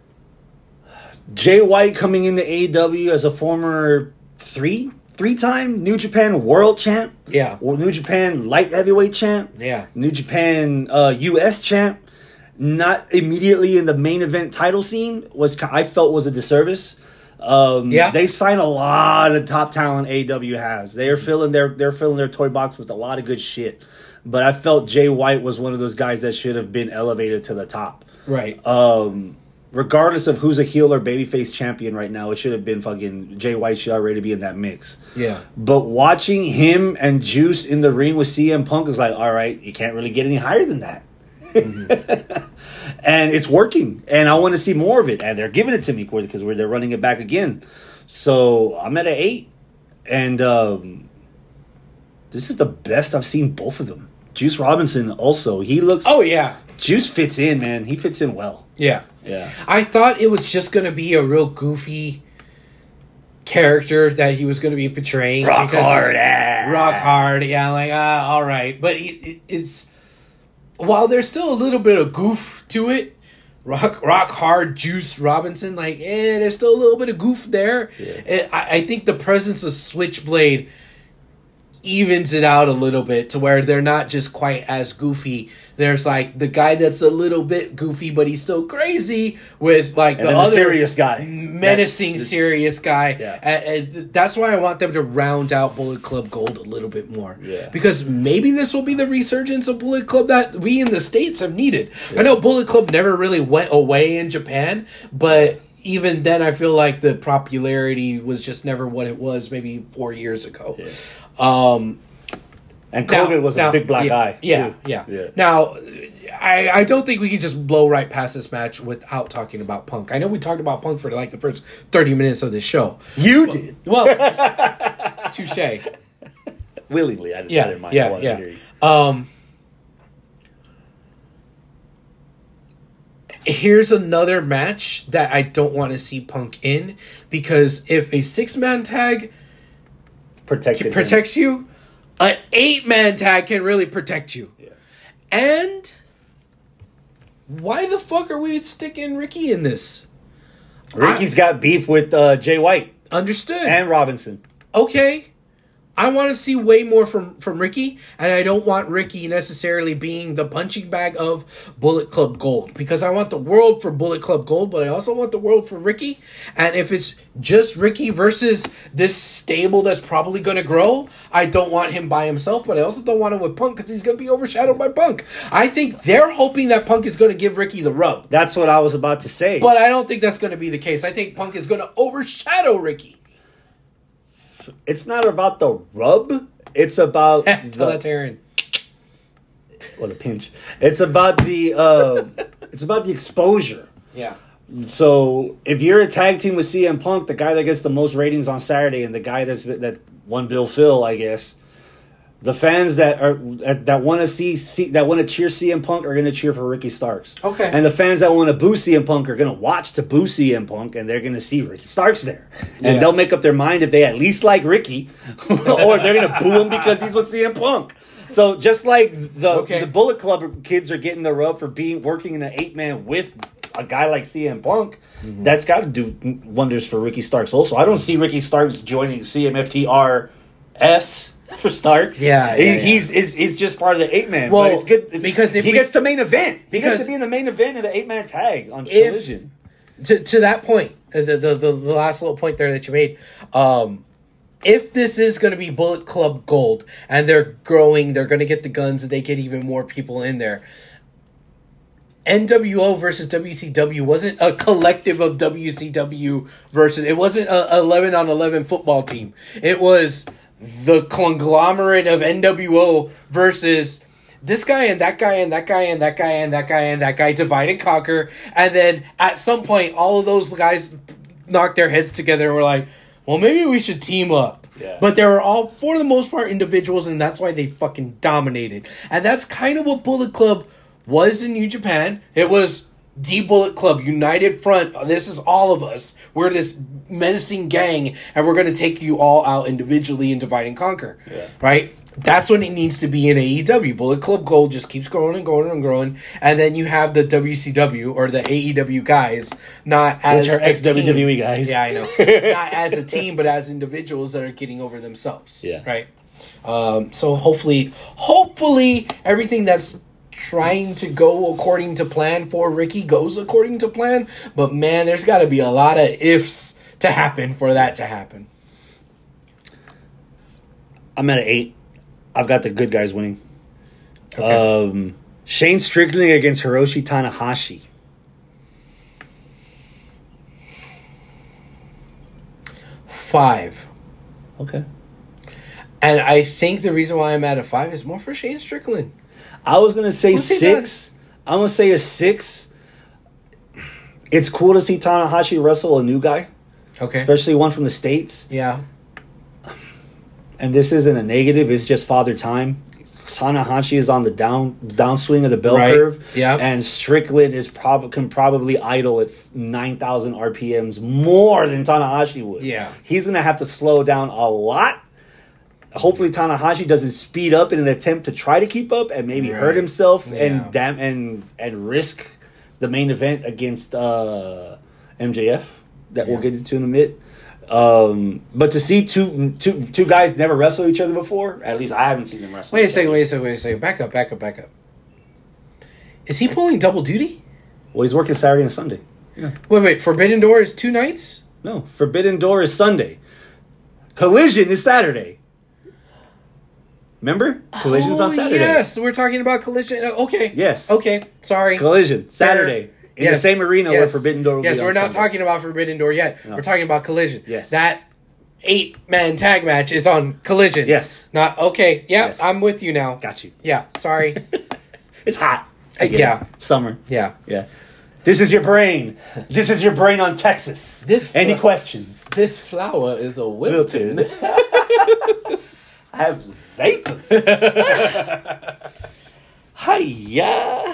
Jay White coming into AEW as a former three-time New Japan World Champ. Yeah. Or New Japan Light Heavyweight Champ. Yeah. New Japan US Champ. Not immediately in the main event title scene I felt was a disservice. They sign a lot of top talent AEW has. They're filling their toy box with a lot of good shit. But I felt Jay White was one of those guys that should have been elevated to the top. Right. Regardless of who's a heel or babyface champion right now, it should have been fucking Jay White should already be in that mix. Yeah. But watching him and Juice in the ring with CM Punk is like, all right, you can't really get any higher than that. Mm-hmm. And it's working, and I want to see more of it. And they're giving it to me because they're running it back again. So I'm at an 8, and this is the best I've seen both of them. Juice Robinson also, he looks. Oh yeah, Juice fits in, man. He fits in well. Yeah. Yeah. I thought it was just going to be a real goofy character that he was going to be portraying. Rock hard. Yeah, like, all right. But it's... While there's still a little bit of goof to it, Rock Hard Juice Robinson, like, there's still a little bit of goof there. Yeah. I think the presence of Switchblade evens it out a little bit to where they're not just quite as goofy. There's like the guy that's a little bit goofy, but he's still crazy with like the other serious guy, menacing serious guy. Yeah. And that's why I want them to round out Bullet Club Gold a little bit more. Yeah. Because maybe this will be the resurgence of Bullet Club that we in the States have needed. Yeah. I know Bullet Club never really went away in Japan, but even then I feel like the popularity was just never what it was maybe 4 years ago. Yeah. And COVID was a big black eye. Yeah. Now, I don't think we can just blow right past this match without talking about Punk. I know we talked about Punk for like the first 30 minutes of this show. You did. Well, touche. Willingly, I didn't mind. Yeah. Here's another match that I don't want to see Punk in, because if a 6-man tag protects you, an 8-man tag can really protect you. Yeah. And why the fuck are we sticking Ricky in this? Ricky's got beef with Jay White. Understood. And Robinson. Okay. I want to see way more from Ricky, and I don't want Ricky necessarily being the punching bag of Bullet Club Gold, because I want the world for Bullet Club Gold, but I also want the world for Ricky. And if it's just Ricky versus this stable that's probably going to grow, I don't want him by himself, but I also don't want him with Punk because he's going to be overshadowed by Punk. I think they're hoping that Punk is going to give Ricky the rub. That's what I was about to say. But I don't think that's going to be the case. I think Punk is going to overshadow Ricky. It's not about the rub. It's about Totalitarian. What a pinch. It's about the exposure. Yeah. So if you're a tag team with CM Punk, the guy that gets the most ratings on Saturday, and the guy that won Bill Phil, I guess, the fans that want to cheer CM Punk are going to cheer for Ricky Starks. Okay. And the fans that want to boo CM Punk are going to watch to boo CM Punk, and they're going to see Ricky Starks there. And they'll make up their mind if they at least like Ricky, or they're going to boo him because he's with CM Punk. So just like the Bullet Club kids are getting the rub for working in an 8-man with a guy like CM Punk, that's got to do wonders for Ricky Starks also. I don't see Ricky Starks joining CMFTRS for Starks. He's just part of the 8-man. Well, but it's good because if he gets to main event. He because gets to be in the main event in an 8-man tag on Collision. To that point, the last little point there that you made, if this is going to be Bullet Club Gold and they're growing, they're going to get the guns and they get even more people in there. NWO versus WCW wasn't a collective of WCW versus, it wasn't a 11-on-11 football team. It was the conglomerate of NWO versus this guy and that guy and that guy and that guy and that guy and that guy, divide and conquer. And then at some point, all of those guys knocked their heads together and were like, well, maybe we should team up. Yeah. But they were all, for the most part, individuals, and that's why they fucking dominated. And that's kind of what Bullet Club was in New Japan. It was the Bullet Club, united front. This is all of us. We're this menacing gang, and we're going to take you all out individually and divide and conquer. Yeah. Right? That's what it needs to be in AEW. Bullet Club Gold just keeps growing and growing and growing. And then you have the WCW or the AEW guys, not as which are ex-WWE guys. Yeah, I know. Not as a team, but as individuals that are getting over themselves. Yeah. Right? So hopefully everything that's trying to go according to plan for Ricky goes according to plan. But man, there's got to be a lot of ifs to happen for that to happen. I'm at an 8. I've got the good guys winning. Okay. Shane Strickland against Hiroshi Tanahashi. 5. Okay. And I think the reason why I'm at a 5 is more for Shane Strickland. I was going to say What's he 6. I'm going to say a 6. It's cool to see Tanahashi wrestle a new guy. Okay. Especially one from the States. Yeah. And this isn't a negative, it's just father time. Tanahashi is on the downswing of the bell curve. Yeah. And Strickland can probably idle at 9,000 RPMs more than Tanahashi would. Yeah. He's going to have to slow down a lot. Hopefully Tanahashi doesn't speed up in an attempt to try to keep up and maybe hurt himself and risk the main event against MJF that we'll get into in a minute. But to see two guys never wrestle each other before, at least I haven't seen them wrestle. Wait a second. Back up. Is he pulling double duty? Well, he's working Saturday and Sunday. Yeah. Wait. Forbidden Door is 2 nights? No, Forbidden Door is Sunday. Collision is Saturday. Remember? Collision's on Saturday. Yes, we're talking about Collision. Okay. Yes. Okay, sorry. Collision, Saturday. In the same arena where Forbidden Door will be on we're not Sunday. talking about Forbidden Door yet. No. We're talking about Collision. Yes. That 8-man tag match is on Collision. Yes. Not okay. Yeah, Yes. I'm with you now. Got you. Yeah, sorry. It's hot. Yeah. Summer. Yeah. Yeah. This is your brain. This is your brain on Texas. Any questions? This flower is a Wilton. I have vapors. Hiya.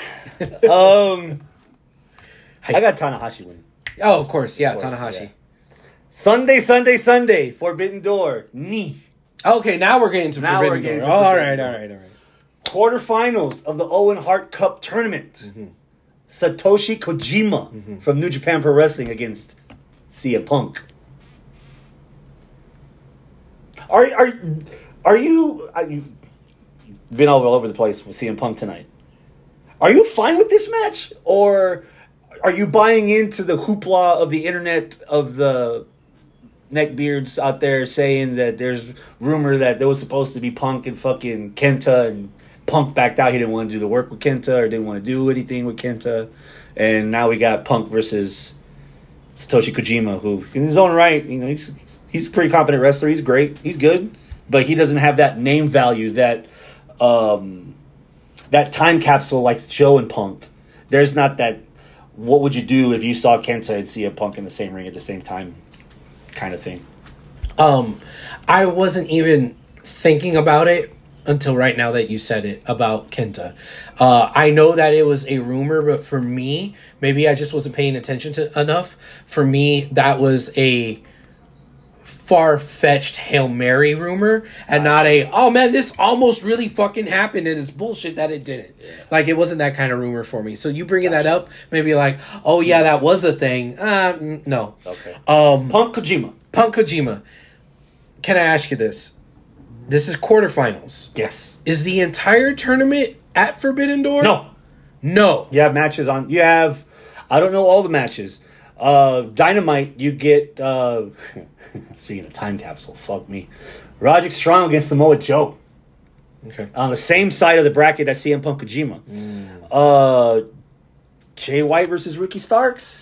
I got Tanahashi winning. Oh, of course. Yeah, Tanahashi. Yeah. Sunday. Forbidden Door. Knee. Okay, now we're getting to Forbidden Door. All right. Quarterfinals of the Owen Hart Cup tournament. Mm-hmm. Satoshi Kojima from New Japan Pro Wrestling against CM Punk. You've been all over the place with CM Punk tonight. Are you fine with this match? Or are you buying into the hoopla of the internet, of the neckbeards out there saying that there's rumor that there was supposed to be Punk and fucking Kenta, and Punk backed out. He didn't want to do the work with Kenta, or didn't want to do anything with Kenta. And now we got Punk versus Satoshi Kojima, who in his own right, he's a pretty competent wrestler. He's great. He's good. But he doesn't have that name value, that time capsule like Joe and Punk. There's not that, what would you do if you saw Kenta and CM Punk in the same ring at the same time kind of thing. I wasn't even thinking about it until right now that you said it about Kenta. I know that it was a rumor, but for me, maybe I just wasn't paying attention to enough. For me, that was a far-fetched Hail Mary rumor, and not a, oh man, this almost really fucking happened and it's bullshit that it didn't. Like, it wasn't that kind of rumor for me. So you bringing that up, maybe like, oh yeah, that was a thing. No. Okay. Punk Kojima. Can I ask you this? This is quarterfinals. Yes. Is the entire tournament at Forbidden Door? No. You have matches on. You have, I don't know all the matches. Dynamite, you get, speaking of time capsule, fuck me. Roderick Strong against Samoa Joe. Okay. On the same side of the bracket as CM Punk Kojima. Jay White versus Ricky Starks.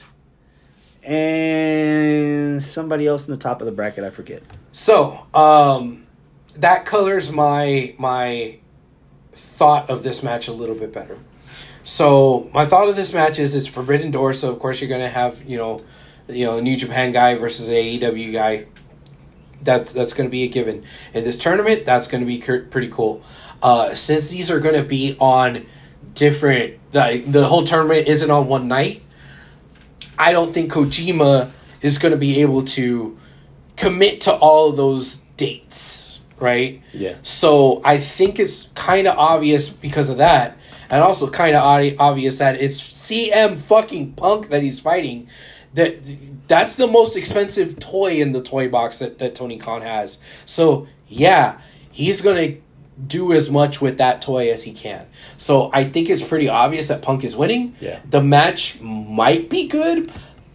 And somebody else in the top of the bracket, I forget. So, that colors my thought of this match a little bit better. So, my thought of this match is it's Forbidden Door, so of course you're going to have, a New Japan guy versus an AEW guy. That's going to be a given. In this tournament, that's going to be pretty cool. Since these are going to be on different, the whole tournament isn't on one night, I don't think Kojima is going to be able to commit to all of those dates, right? Yeah. So I think it's kind of obvious because of that, and also kind of obvious that it's CM fucking Punk that he's fighting. That's the most expensive toy in the toy box that Tony Khan has. So yeah, he's going to do as much with that toy as he can. So I think it's pretty obvious that Punk is winning. Yeah. The match might be good,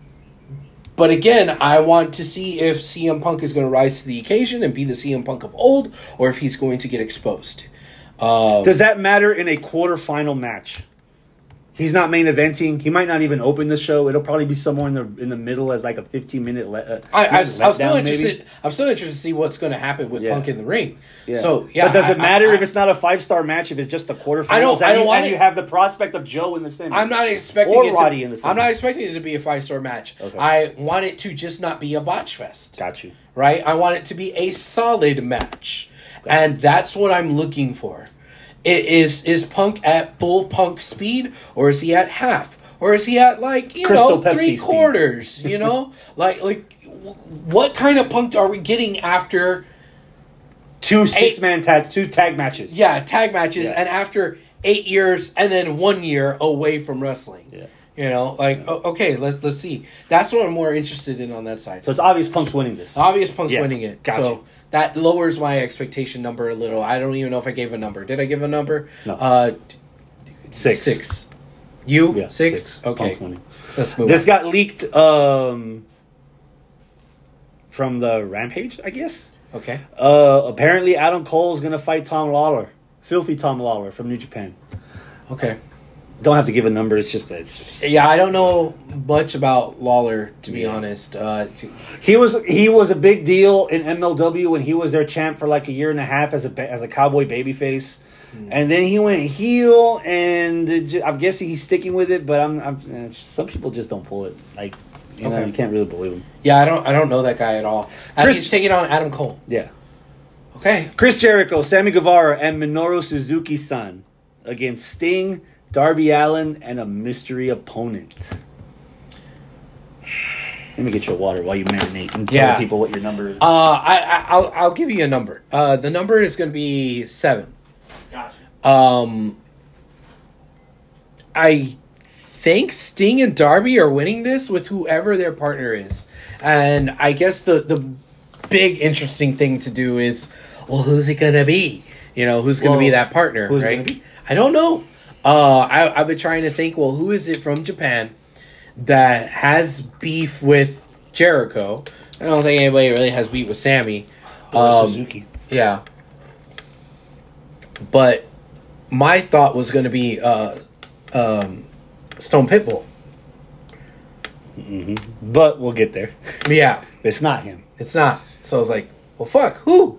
but again, I want to see if CM Punk is going to rise to the occasion and be the CM Punk of old, or if he's going to get exposed. Does that matter in a quarterfinal match? He's not main eventing. He might not even open the show. It'll probably be somewhere in the middle as like a 15-minute I'm still interested. Maybe. I'm still interested to see what's going to happen with Punk in the ring. Yeah. So yeah, but does it matter if it's not a 5-star match? If it's just the quarterfinals, you have the prospect of Joe in the semi. I'm not expecting Roddy in the semi. I'm not expecting it to be a 5-star match. Okay. I want it to just not be a botch fest. Got you. Right. I want it to be a solid match, and that's what I'm looking for. Is Punk at full Punk speed, or is he at half, or is he at like Crystal Pepsi 3/4? like what kind of Punk are we getting after 2 6-man tag matches? Yeah, tag matches, and after 8 years and then 1 year away from wrestling. Yeah. Okay, let's see. That's what I'm more interested in on that side. So it's obvious Punk's winning this. Winning it. Gotcha. So that lowers my expectation number a little. I don't even know if I gave a number. Did I give a number? No. 6. 6. You? Yeah, 6? Okay. Let's move This on. got leaked from the Rampage, I guess. Okay. Apparently Adam Cole is going to fight Tom Lawler. Filthy Tom Lawler from New Japan. Okay. Don't have to give a number. It's just yeah. I don't know much about Lawler, to be honest. He was a big deal in MLW when he was their champ for like a year and a half as a cowboy babyface, and then he went heel, and I'm guessing he's sticking with it. But some people just don't pull it. Like you can't really believe him. Yeah, I don't know that guy at all. And he's taking on Adam Cole. Yeah. Okay. Chris Jericho, Sammy Guevara, and Minoru Suzuki-san against Sting, Darby Allin, and a mystery opponent. Let me get you a water while you marinate and tell people what your number is. I'll give you a number. The number is going to be 7. Gotcha. I think Sting and Darby are winning this with whoever their partner is, and I guess the big interesting thing to do is well, who's it gonna be? You know, who's gonna be that partner? who's it right? gonna be? I don't know. I've been trying to think. Well, who is it from Japan that has beef with Jericho? I don't think anybody really has beef with Sammy. Suzuki. Yeah. But my thought was going to be Stone Pitbull. But we'll get there. Yeah. It's not him. It's not. So I was like, well, fuck. Who?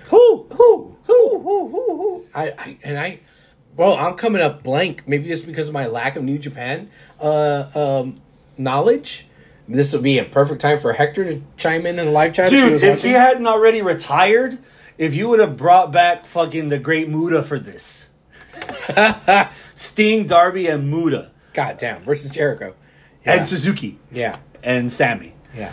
Well, I'm coming up blank. Maybe it's because of my lack of New Japan knowledge. This would be a perfect time for Hector to chime in the live chat. Dude, if he hadn't already retired, if you would have brought back fucking the Great Muda for this. Sting, Darby, and Muda. God damn, versus Jericho. Yeah. And Suzuki. Yeah. And Sammy. Yeah.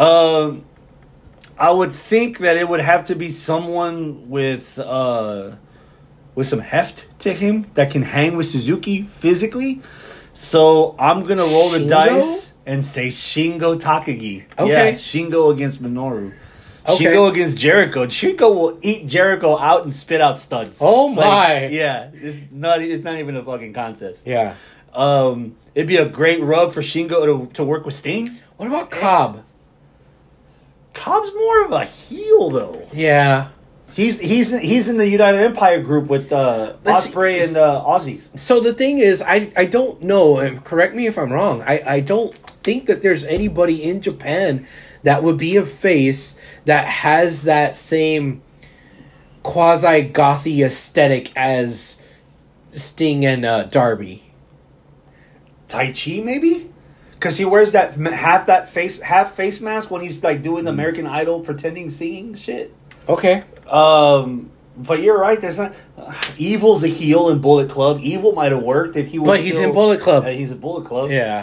I would think that it would have to be someone with some heft to him that can hang with Suzuki physically. So I'm going to roll the dice and say Shingo Takagi. Okay. Yeah, Shingo against Minoru. Okay. Shingo against Jericho. Shingo will eat Jericho out and spit out studs. Oh my. Like, yeah, it's not even a fucking contest. Yeah. It'd be a great rub for Shingo to work with Sting. What about Cobb? Cobb's more of a heel though. Yeah. He's in the United Empire group with Ospreay and Aussies. So the thing is, I don't know, and correct me if I'm wrong, I don't think that there's anybody in Japan that would be a face that has that same quasi-gothy aesthetic as Sting and Darby. Tai Chi, maybe? Because he wears that half face mask when he's like doing the American Idol pretending singing shit. Okay. But you're right. There's not. Evil's a heel in Bullet Club. Evil might have worked if he was. But he's in Bullet Club. He's in Bullet Club. Yeah.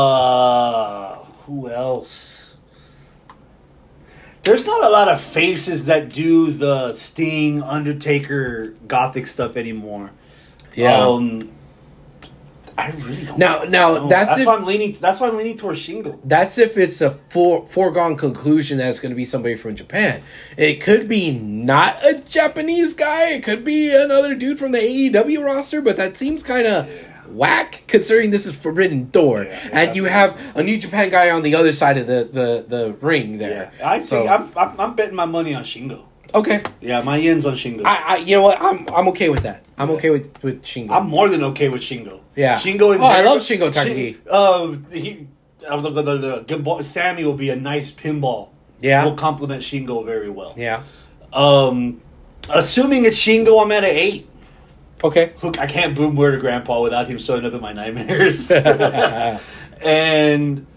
Who else? There's not a lot of faces that do the Sting, Undertaker, Gothic stuff anymore. Yeah. I really don't. Now that's why I'm leaning. That's why I'm leaning towards Shingo. That's if it's a foregone conclusion that it's going to be somebody from Japan. It could be not a Japanese guy. It could be another dude from the AEW roster. But that seems kind of whack, considering this is Forbidden Door, and you have a New Japan guy on the other side of the ring there. Yeah. I think I'm betting my money on Shingo. Okay. Yeah, my yen's on Shingo. You know what? I'm okay with that. I'm okay with Shingo. I'm more than okay with Shingo. Yeah. Shingo and I love Shingo Takagi. Sammy will be a nice pinball. Yeah. Will complement Shingo very well. Yeah. Assuming it's Shingo, I'm at an 8. Okay. I can't boom word to Grandpa without him showing up in my nightmares. And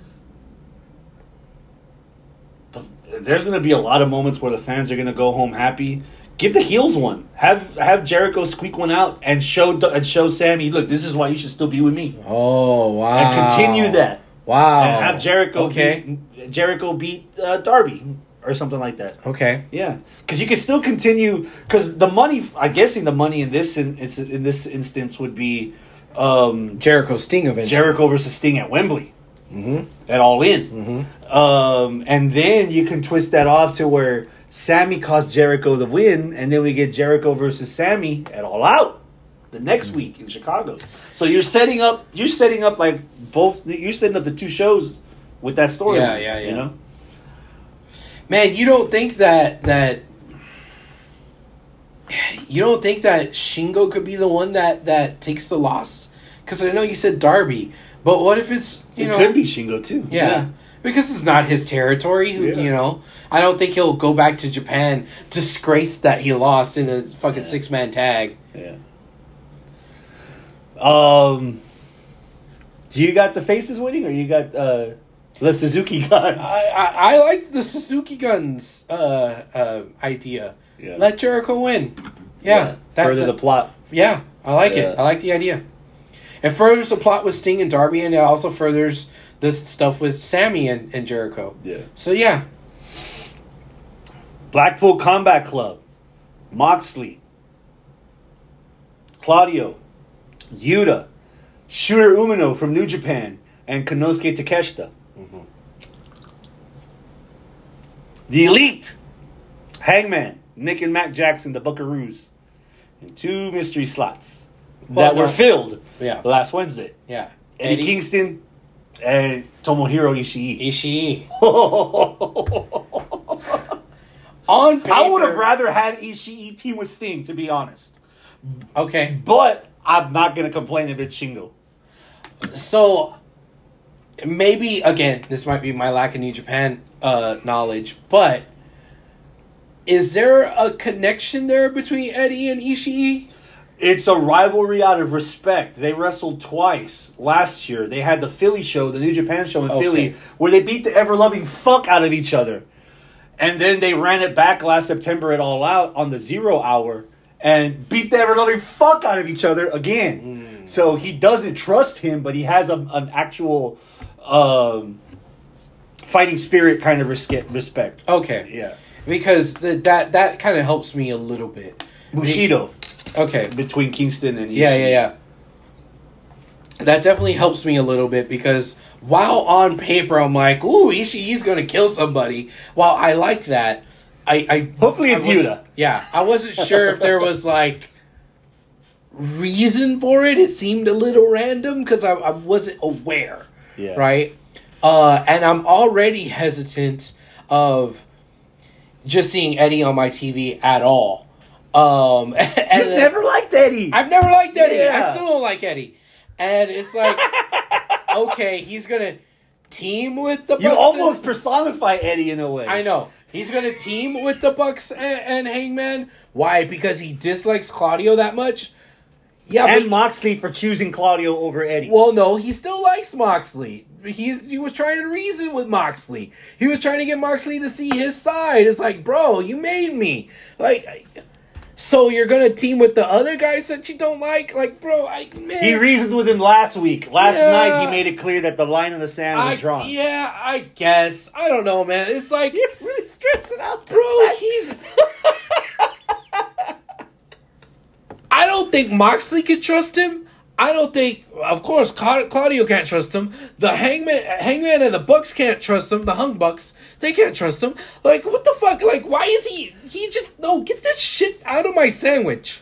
there's going to be a lot of moments where the fans are going to go home happy. Give the heels one. Have Jericho squeak one out and show Sammy, look, this is why you should still be with me. Oh, wow. And continue that. Wow. And have Jericho beat Darby or something like that. Okay. Yeah. Because you can still continue, because the money, I'm guessing the money in this instance would be Jericho Sting eventually. Jericho versus Sting at Wembley. Mm-hmm. At All In. Mm-hmm. And then you can twist that off to where Sammy cost Jericho the win, and then we get Jericho versus Sammy at All Out the next week in Chicago. So you're setting up like both. You're setting up the two shows with that story. Yeah. You know, man, you don't think that Shingo could be the one that takes the loss? Because I know you said Darby. But what if it could be Shingo too. Yeah. Because it's not his territory. I don't think he'll go back to Japan disgraced that he lost in a fucking 6-man tag. Yeah. Do you got the faces winning, or you got the Suzuki Guns? I like the Suzuki Guns idea. Yeah. Let Jericho win. Yeah. Further the plot. Yeah, I like it. I like the idea. It furthers the plot with Sting and Darby, and it also furthers the stuff with Sammy and Jericho. Yeah. So, yeah. Blackpool Combat Club. Moxley. Claudio. Yuta. Shooter Umino from New Japan. And Konosuke Takeshita. Mm-hmm. The Elite. Hangman. Nick and Matt Jackson, the Buckaroos, in 2 mystery slots that were filled last Wednesday. Yeah. Eddie Kingston and Tomohiro Ishii. On paper, I would have rather had Ishii team with Sting, to be honest. Okay. But I'm not going to complain if it's Shingo. So, maybe, again, this might be my lack of New Japan knowledge, but is there a connection there between Eddie and Ishii? It's a rivalry out of respect. They wrestled twice last year. They had the Philly show, the New Japan show in Philly, where they beat the ever-loving fuck out of each other. And then they ran it back last September at All Out on the 0 Hour and beat the ever-loving fuck out of each other again. So he doesn't trust him, but he has an actual fighting spirit kind of respect. Okay. Yeah. Because that kind of helps me a little bit. Bushido. Okay. Between Kingston and Ishii. Yeah. That definitely helps me a little bit because while on paper I'm like, ooh, Ishii's going to kill somebody. While I like that, hopefully it's Yuta. Yeah, I wasn't sure if there was like reason for it. It seemed a little random because I wasn't aware. Yeah. Right? And I'm already hesitant of just seeing Eddie on my TV at all. You've never liked Eddie. I've never liked Eddie. Yeah. I still don't like Eddie. And it's like, okay, he's going to team with the Bucks. You almost personify Eddie in a way. I know. He's going to team with the Bucks and Hangman. Why? Because he dislikes Claudio that much? Yeah, and Moxley for choosing Claudio over Eddie. Well, no, he still likes Moxley. He was trying to reason with Moxley. He was trying to get Moxley to see his side. It's like, bro, you made me. Like, so you're going to team with the other guys that you don't like? Like, bro, man. He reasoned with him last week. Last night, he made it clear that the line in the sand was drawn. Yeah, I guess. I don't know, man. It's like... You're really stressing out. Bro, he's... I don't think Moxley could trust him. I don't think... Of course, Claudio can't trust him. The Hangman and the Bucks can't trust him. The Hung Bucks, they can't trust him. Like, what the fuck? Like, why is he... He just... No, get this shit out of my sandwich.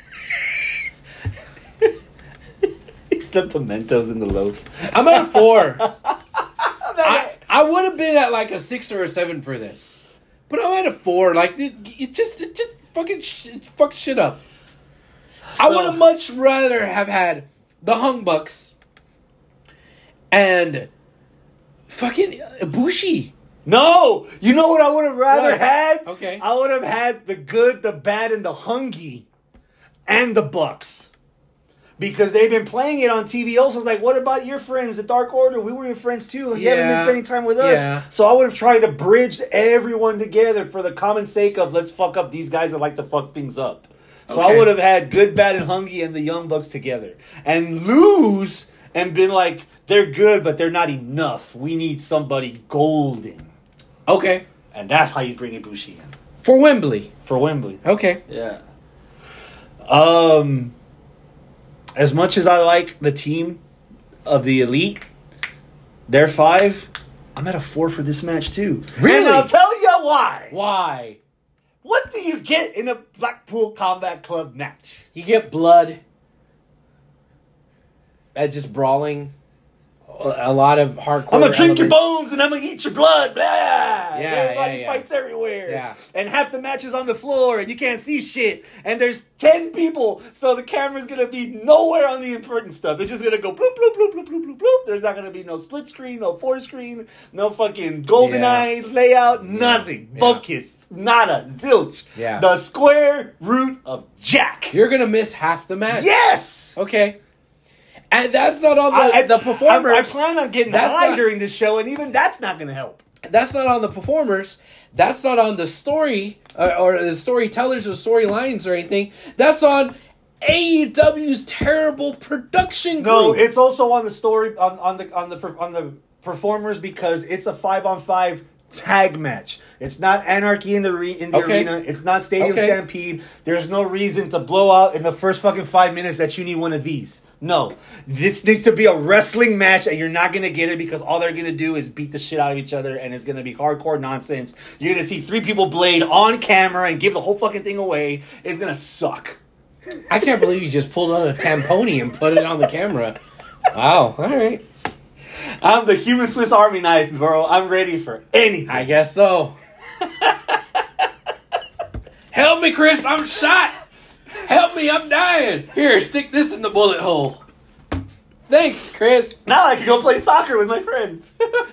It's the pimentos in the loaf. I'm at a 4. I would have been at like a 6 or a 7 for this. But I'm at a 4. Like, it just fucking fuck shit up. So, I would have much rather have had the Hung Bucks and fucking Ibushi. No! You know what I would have rather had? Okay. I would have had the good, the bad, and the Hungy and the Bucks. Because they've been playing it on TV also. It's like, what about your friends, the Dark Order? We were your friends too. You haven't been spending time with us. Yeah. So I would have tried to bridge everyone together for the common sake of let's fuck up these guys that like to fuck things up. So I would have had Good, Bad, and Hungy and the Young Bucks together. And lose and been like, they're good, but they're not enough. We need somebody golden. Okay. And that's how you bring Ibushi in. For Wembley. For Wembley. Okay. Yeah. As much as I like the team of the Elite, they're 5. I'm at a 4 for this match too. Really? And I'll tell you why. Why? What do you get in a Blackpool Combat Club match? You get blood. Just brawling. A lot of hardcore. I'm going to drink your bones and I'm going to eat your blood. Blah. Everybody yeah. fights everywhere. Yeah. And half the match is on the floor and you can't see shit. And there's 10 people, so the camera's going to be nowhere on the important stuff. It's just going to go bloop, bloop, bloop, bloop, bloop, bloop, bloop. There's not going to be no split screen, no 4 screen, no fucking golden eye layout, nothing. Bump kiss, nada, zilch. Yeah. The square root of Jack. You're going to miss half the match. Yes! Okay. And that's not on the performers. I plan on getting high during this show, and even that's not going to help. That's not on the performers. That's not on the story or the storytellers or storylines or anything. That's on AEW's terrible production crew. No, it's also on the story on the performers because it's a 5-on-5 tag match. It's not Anarchy in the arena. It's not Stadium Stampede. There's no reason to blow out in the first fucking 5 minutes that you need one of these. No. This needs to be a wrestling match, and you're not going to get it because all they're going to do is beat the shit out of each other, and it's going to be hardcore nonsense. You're going to see 3 people blade on camera and give the whole fucking thing away. It's going to suck. I can't believe you just pulled out a tamponi and put it on the camera. Wow. All right. I'm the human Swiss Army knife, bro. I'm ready for anything. I guess so. Help me, Chris. I'm shot. Help me. I'm dying. Here, stick this in the bullet hole. Thanks, Chris. Now I can go play soccer with my friends.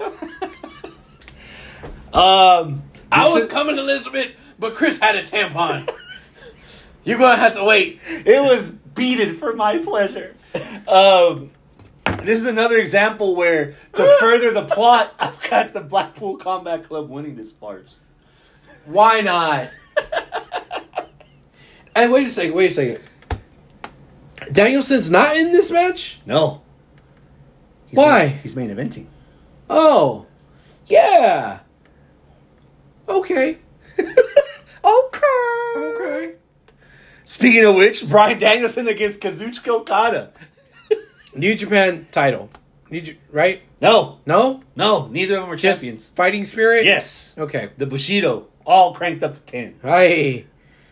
I was coming, Elizabeth, but Chris had a tampon. You're going to have to wait. It was beaded for my pleasure. This is another example where, to further the plot, I've got the Blackpool Combat Club winning this farce. Why not? And wait a second. Danielson's not in this match? No. Why? He's main eventing. Oh. Yeah. Okay. Okay. Speaking of which, Bryan Danielson against Kazuchika Okada. New Japan title. Right? No. No? No, neither of them are Just champions. Fighting Spirit? Yes. Okay. The Bushido, all cranked up to 10. Hey.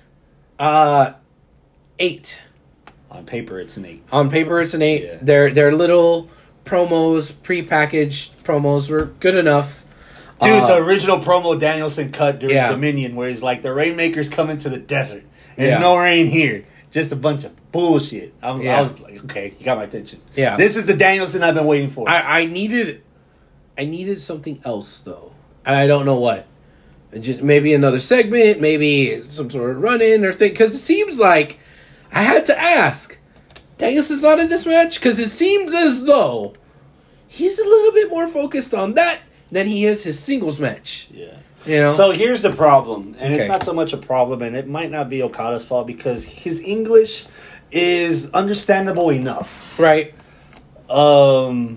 8. On paper, it's an 8. On paper, it's an 8. Yeah. Their little promos, pre-packaged promos were good enough. Dude, the original promo Danielson cut during Yeah. Dominion, where he's like, the Rainmaker's coming to the desert. And Yeah. no rain here. Just a bunch of bullshit. I was like, okay, you got my attention. Yeah. This is the Danielson I've been waiting for. I needed something else, though. And I don't know what. Just maybe another segment, maybe some sort of run-in or thing. Because it seems like I had to ask, Danielson's not in this match? Because it seems as though he's a little bit more focused on that than he is his singles match. Yeah. You know? So here's the problem, and Okay. it's not so much a problem, and it might not be Okada's fault because his English is understandable enough. Right. I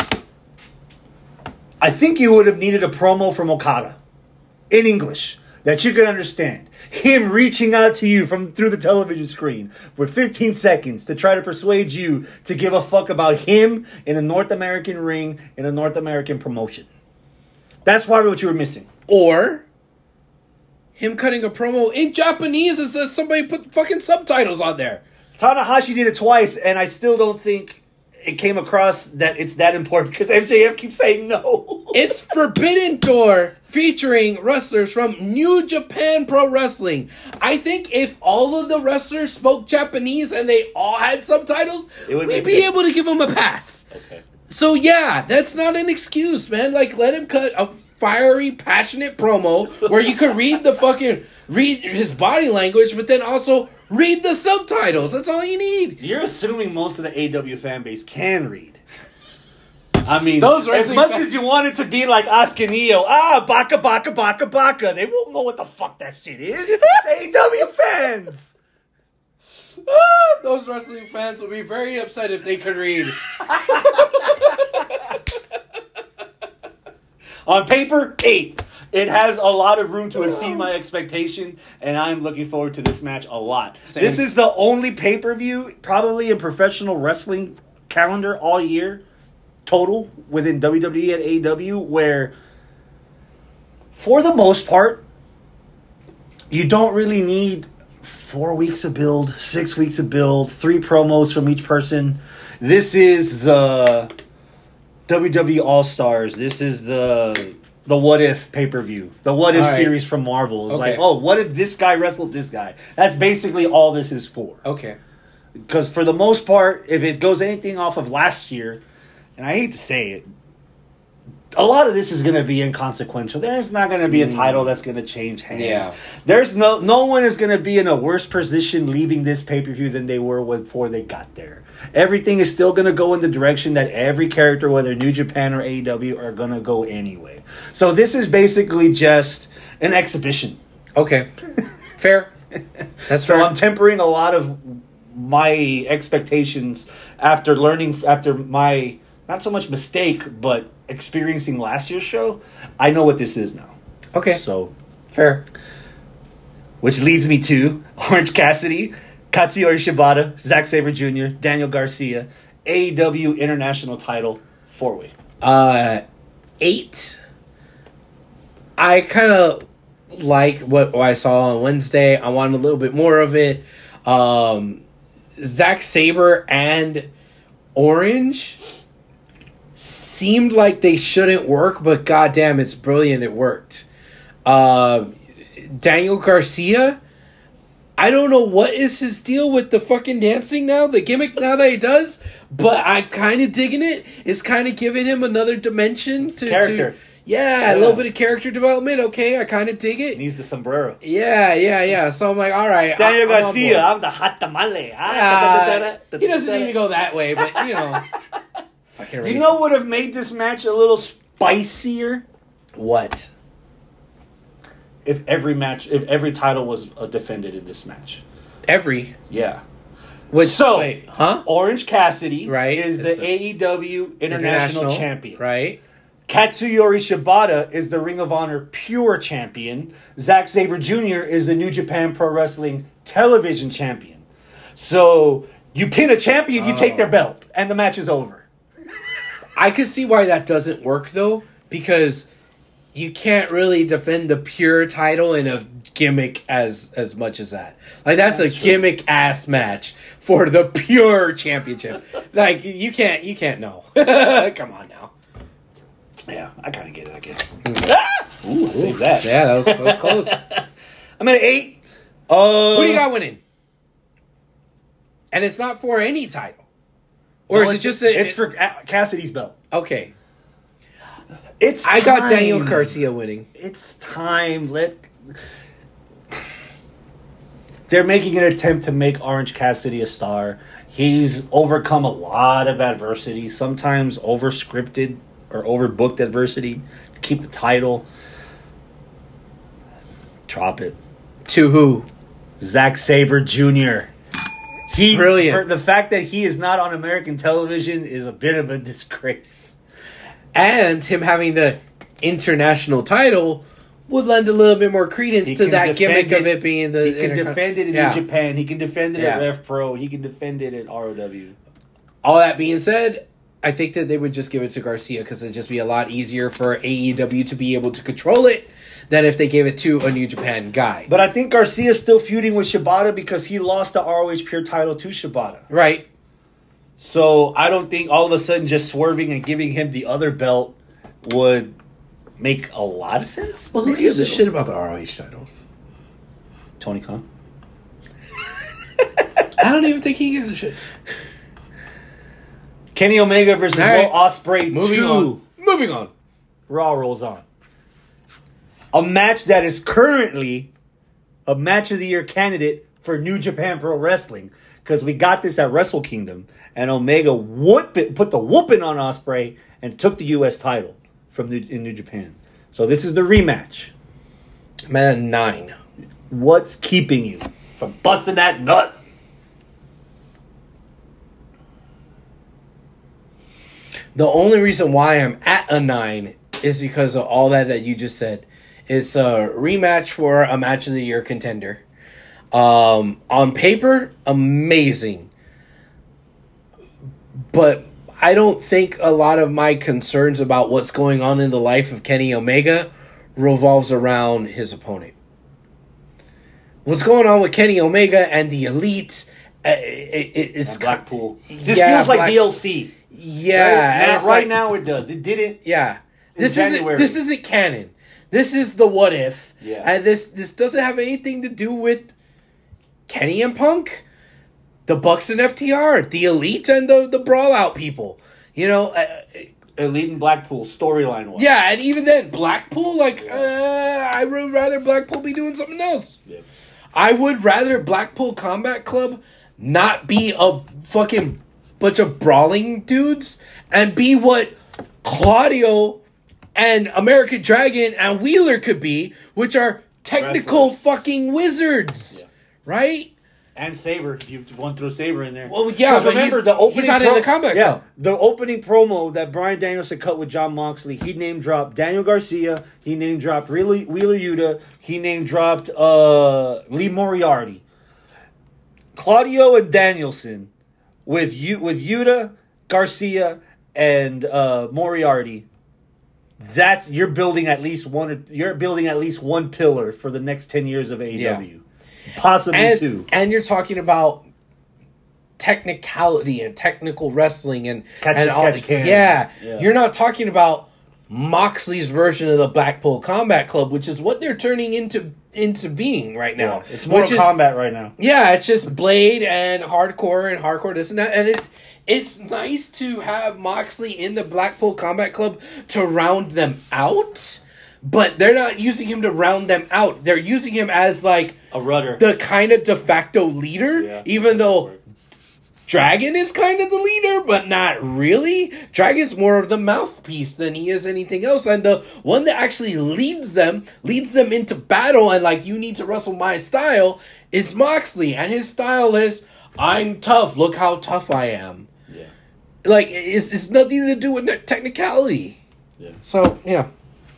think you would have needed a promo from Okada in English that you could understand. Him reaching out to you from through the television screen for 15 seconds to try to persuade you to give a fuck about him in a North American ring in a North American promotion. That's probably what you were missing. Or him cutting a promo in Japanese and says somebody put fucking subtitles on there. Tanahashi did it twice, and I still don't think it came across that it's that important because MJF keeps saying no. It's Forbidden Door featuring wrestlers from New Japan Pro Wrestling. I think if all of the wrestlers spoke Japanese and they all had subtitles, we'd be able to give them a pass. Okay. So yeah, that's not an excuse, man. Like, let him cut a fiery, passionate promo where you could read his body language, but then also read the subtitles. That's all you need. You're assuming most of the AW fan base can read. I mean, Those as much as you want it to be like Ascanio, baka, baka, baka, baka, they won't know what the fuck that shit is. It's AW fans. Those wrestling fans will be very upset if they could read. On paper, 8. It has a lot of room to exceed my expectation, and I'm looking forward to this match a lot. Same. This is the only pay-per-view, probably in professional wrestling calendar all year, total, within WWE and AEW, where, for the most part, you don't really need 4 weeks of build, 6 weeks of build, 3 promos from each person. This is the WWE All-Stars. This is the What If pay-per-view. The What If All right. series from Marvel. It's Okay. like, oh, what if this guy wrestled this guy? That's basically all this is for. Okay. Because for the most part, if it goes anything off of last year, and I hate to say it, a lot of this is going to be inconsequential. There's not going to be a title that's going to change hands. Yeah. There's no one is going to be in a worse position leaving this pay-per-view than they were before they got there. Everything is still going to go in the direction that every character, whether New Japan or AEW, are going to go anyway. So this is basically just an exhibition. Okay. Fair. That's So fair. I'm tempering a lot of my expectations after my, not so much mistake, but experiencing last year's show. I know what this is now. Okay. So, Fair. which leads me to Orange Cassidy, Katsuyori Shibata, Zack Sabre Jr., Daniel Garcia, AEW International Title 4-way. 8. I kind of like what I saw on Wednesday. I wanted a little bit more of it. Zack Sabre and Orange seemed like they shouldn't work, but goddamn, it's brilliant. It worked. Daniel Garcia, I don't know what is his deal with the fucking dancing now, the gimmick now that he does, but I'm kind of digging it. It's kind of giving him another dimension to character. Yeah, a little bit of character development. Okay, I kind of dig it. Needs the sombrero. Yeah. So I'm like, all right. Daniel I'm Garcia, on I'm the hot tamale. he doesn't need to go that way, but you know. Fucking racist. You know what would have made this match a little spicier? What? If every title was defended in this match. Every. Yeah. Which, So, wait, huh? Orange Cassidy Right. is the AEW International Champion. Right. Katsuyori Shibata is the Ring of Honor Pure Champion. Zack Sabre Jr. is the New Japan Pro Wrestling Television Champion. So, you pin a champion, you take their belt, and the match is over. I could see why that doesn't work, though, because you can't really defend the Pure title in a gimmick as much as that. Like, that's a gimmick-ass match for the Pure Championship. Like, you can't know. Come on now. Yeah, I kind of get it, I guess. Ooh, I saved that. Yeah, that was close. I'm at 8. Who do you got winning? And it's not for any title. Or is it just it's for Cassidy's belt. Okay. I got Daniel Garcia winning. It's time. They're making an attempt to make Orange Cassidy a star. He's overcome a lot of adversity, sometimes over-scripted or overbooked adversity to keep the title. Drop it. To who? Zack Sabre Jr. Brilliant. For the fact that he is not on American television is a bit of a disgrace. And him having the international title would lend a little bit more credence to that gimmick of it being the... He can defend it in New Japan. He can defend it at Rev Pro. He can defend it at ROW. All that being said, I think that they would just give it to Garcia because it'd just be a lot easier for AEW to be able to control it than if they gave it to a New Japan guy. But I think Garcia's still feuding with Shibata because he lost the ROH Pure title to Shibata. Right. So I don't think all of a sudden just swerving and giving him the other belt would make a lot of sense. Well, who gives a shit about the ROH titles? Tony Khan. I don't even think he gives a shit. Kenny Omega versus Will Ospreay. Moving on. Raw rolls on. A match that is currently a Match of the Year candidate for New Japan Pro Wrestling because we got this at Wrestle Kingdom and Omega put the whooping on Ospreay and took the U.S. title in New Japan. So this is the rematch. I'm at a 9. What's keeping you from busting that nut? The only reason why I'm at a 9 is because of all that you just said. It's a rematch for a Match of the Year contender. On paper, amazing. But I don't think a lot of my concerns about what's going on in the life of Kenny Omega revolves around his opponent. What's going on with Kenny Omega and the Elite? It's Blackpool. This feels like DLC. Yeah, right now it does. It didn't. Yeah, this isn't canon. This is the what if. Yeah. And this doesn't have anything to do with Kenny and Punk, the Bucks and FTR, the Elite and the Brawl Out people. You know, Elite and Blackpool storyline wise. Yeah, and even then, Blackpool, I would rather Blackpool be doing something else. Yeah. I would rather Blackpool Combat Club not be a fucking bunch of brawling dudes and be what Claudio and American Dragon and Wheeler could be, which are technical fucking wizards. Yeah. Right? And Saber, if you want to throw Saber in there. Well, yeah, 'Cause but remember, he's not in the Combat Club. The opening promo that Bryan Danielson cut with Jon Moxley, he name dropped Daniel Garcia, he name dropped Wheeler Yuta, he name dropped Lee Moriarty. Claudio and Danielson with Yuta, Garcia, and Moriarty. You're building at least one pillar for the next 10 years of AEW. Yeah. Possibly two. And you're talking about technicality and technical wrestling and catch can. Yeah. You're not talking about Moxley's version of the Blackpool Combat Club, which is what they're turning into being right now. Yeah, it's Mortal Kombat right now. Yeah, it's just Blade and hardcore this and that, and it's nice to have Moxley in the Blackpool Combat Club to round them out. But they're not using him to round them out. They're using him as like a rudder, the kind of de facto leader, even though Dragon is kind of the leader, but not really. Dragon's more of the mouthpiece than he is anything else. And the one that actually leads them into battle and like, you need to wrestle my style is Moxley. And his style is, I'm tough. Look how tough I am. Yeah. Like, it's nothing to do with technicality. Yeah. So, yeah.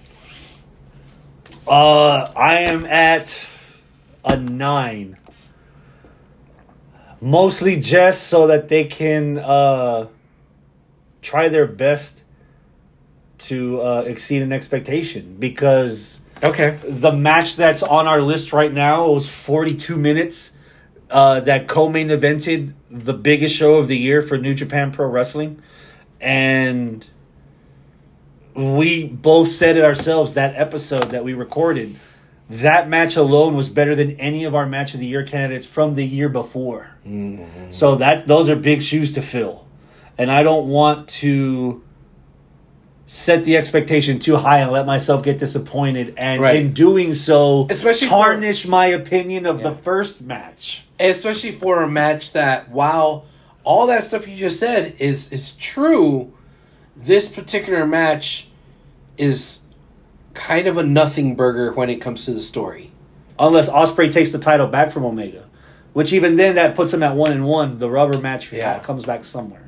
I am at a 9. Mostly just so that they can try their best to exceed an expectation. Because the match that's on our list right now was 42 minutes that co-main evented the biggest show of the year for New Japan Pro Wrestling. And we both said it ourselves, that episode that we recorded, that match alone was better than any of our match of the year candidates from the year before. Mm-hmm. So those are big shoes to fill. And I don't want to set the expectation too high and let myself get disappointed. And in doing so, especially tarnish my opinion of the first match. Especially for a match that, while all that stuff you just said is true, this particular match is kind of a nothing burger when it comes to the story. Unless Ospreay takes the title back from Omega. Which even then, that puts him at 1-1. The rubber match comes back somewhere.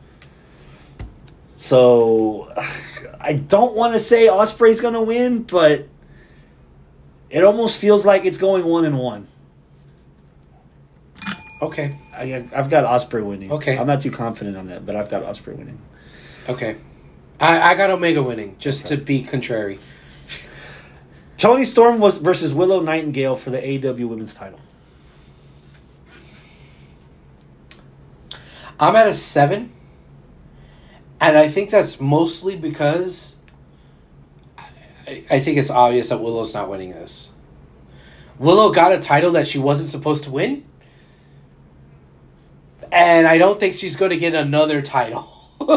So, I don't want to say Ospreay's going to win, but it almost feels like it's going 1-1. Okay. I've got Ospreay winning. Okay. I'm not too confident on that, but I've got Ospreay winning. Okay. I got Omega winning, just to be contrary. Toni Storm was versus Willow Nightingale for the AEW Women's title. I'm at a 7. And I think that's mostly because I think it's obvious that Willow's not winning this. Willow got a title that she wasn't supposed to win. And I don't think she's going to get another title.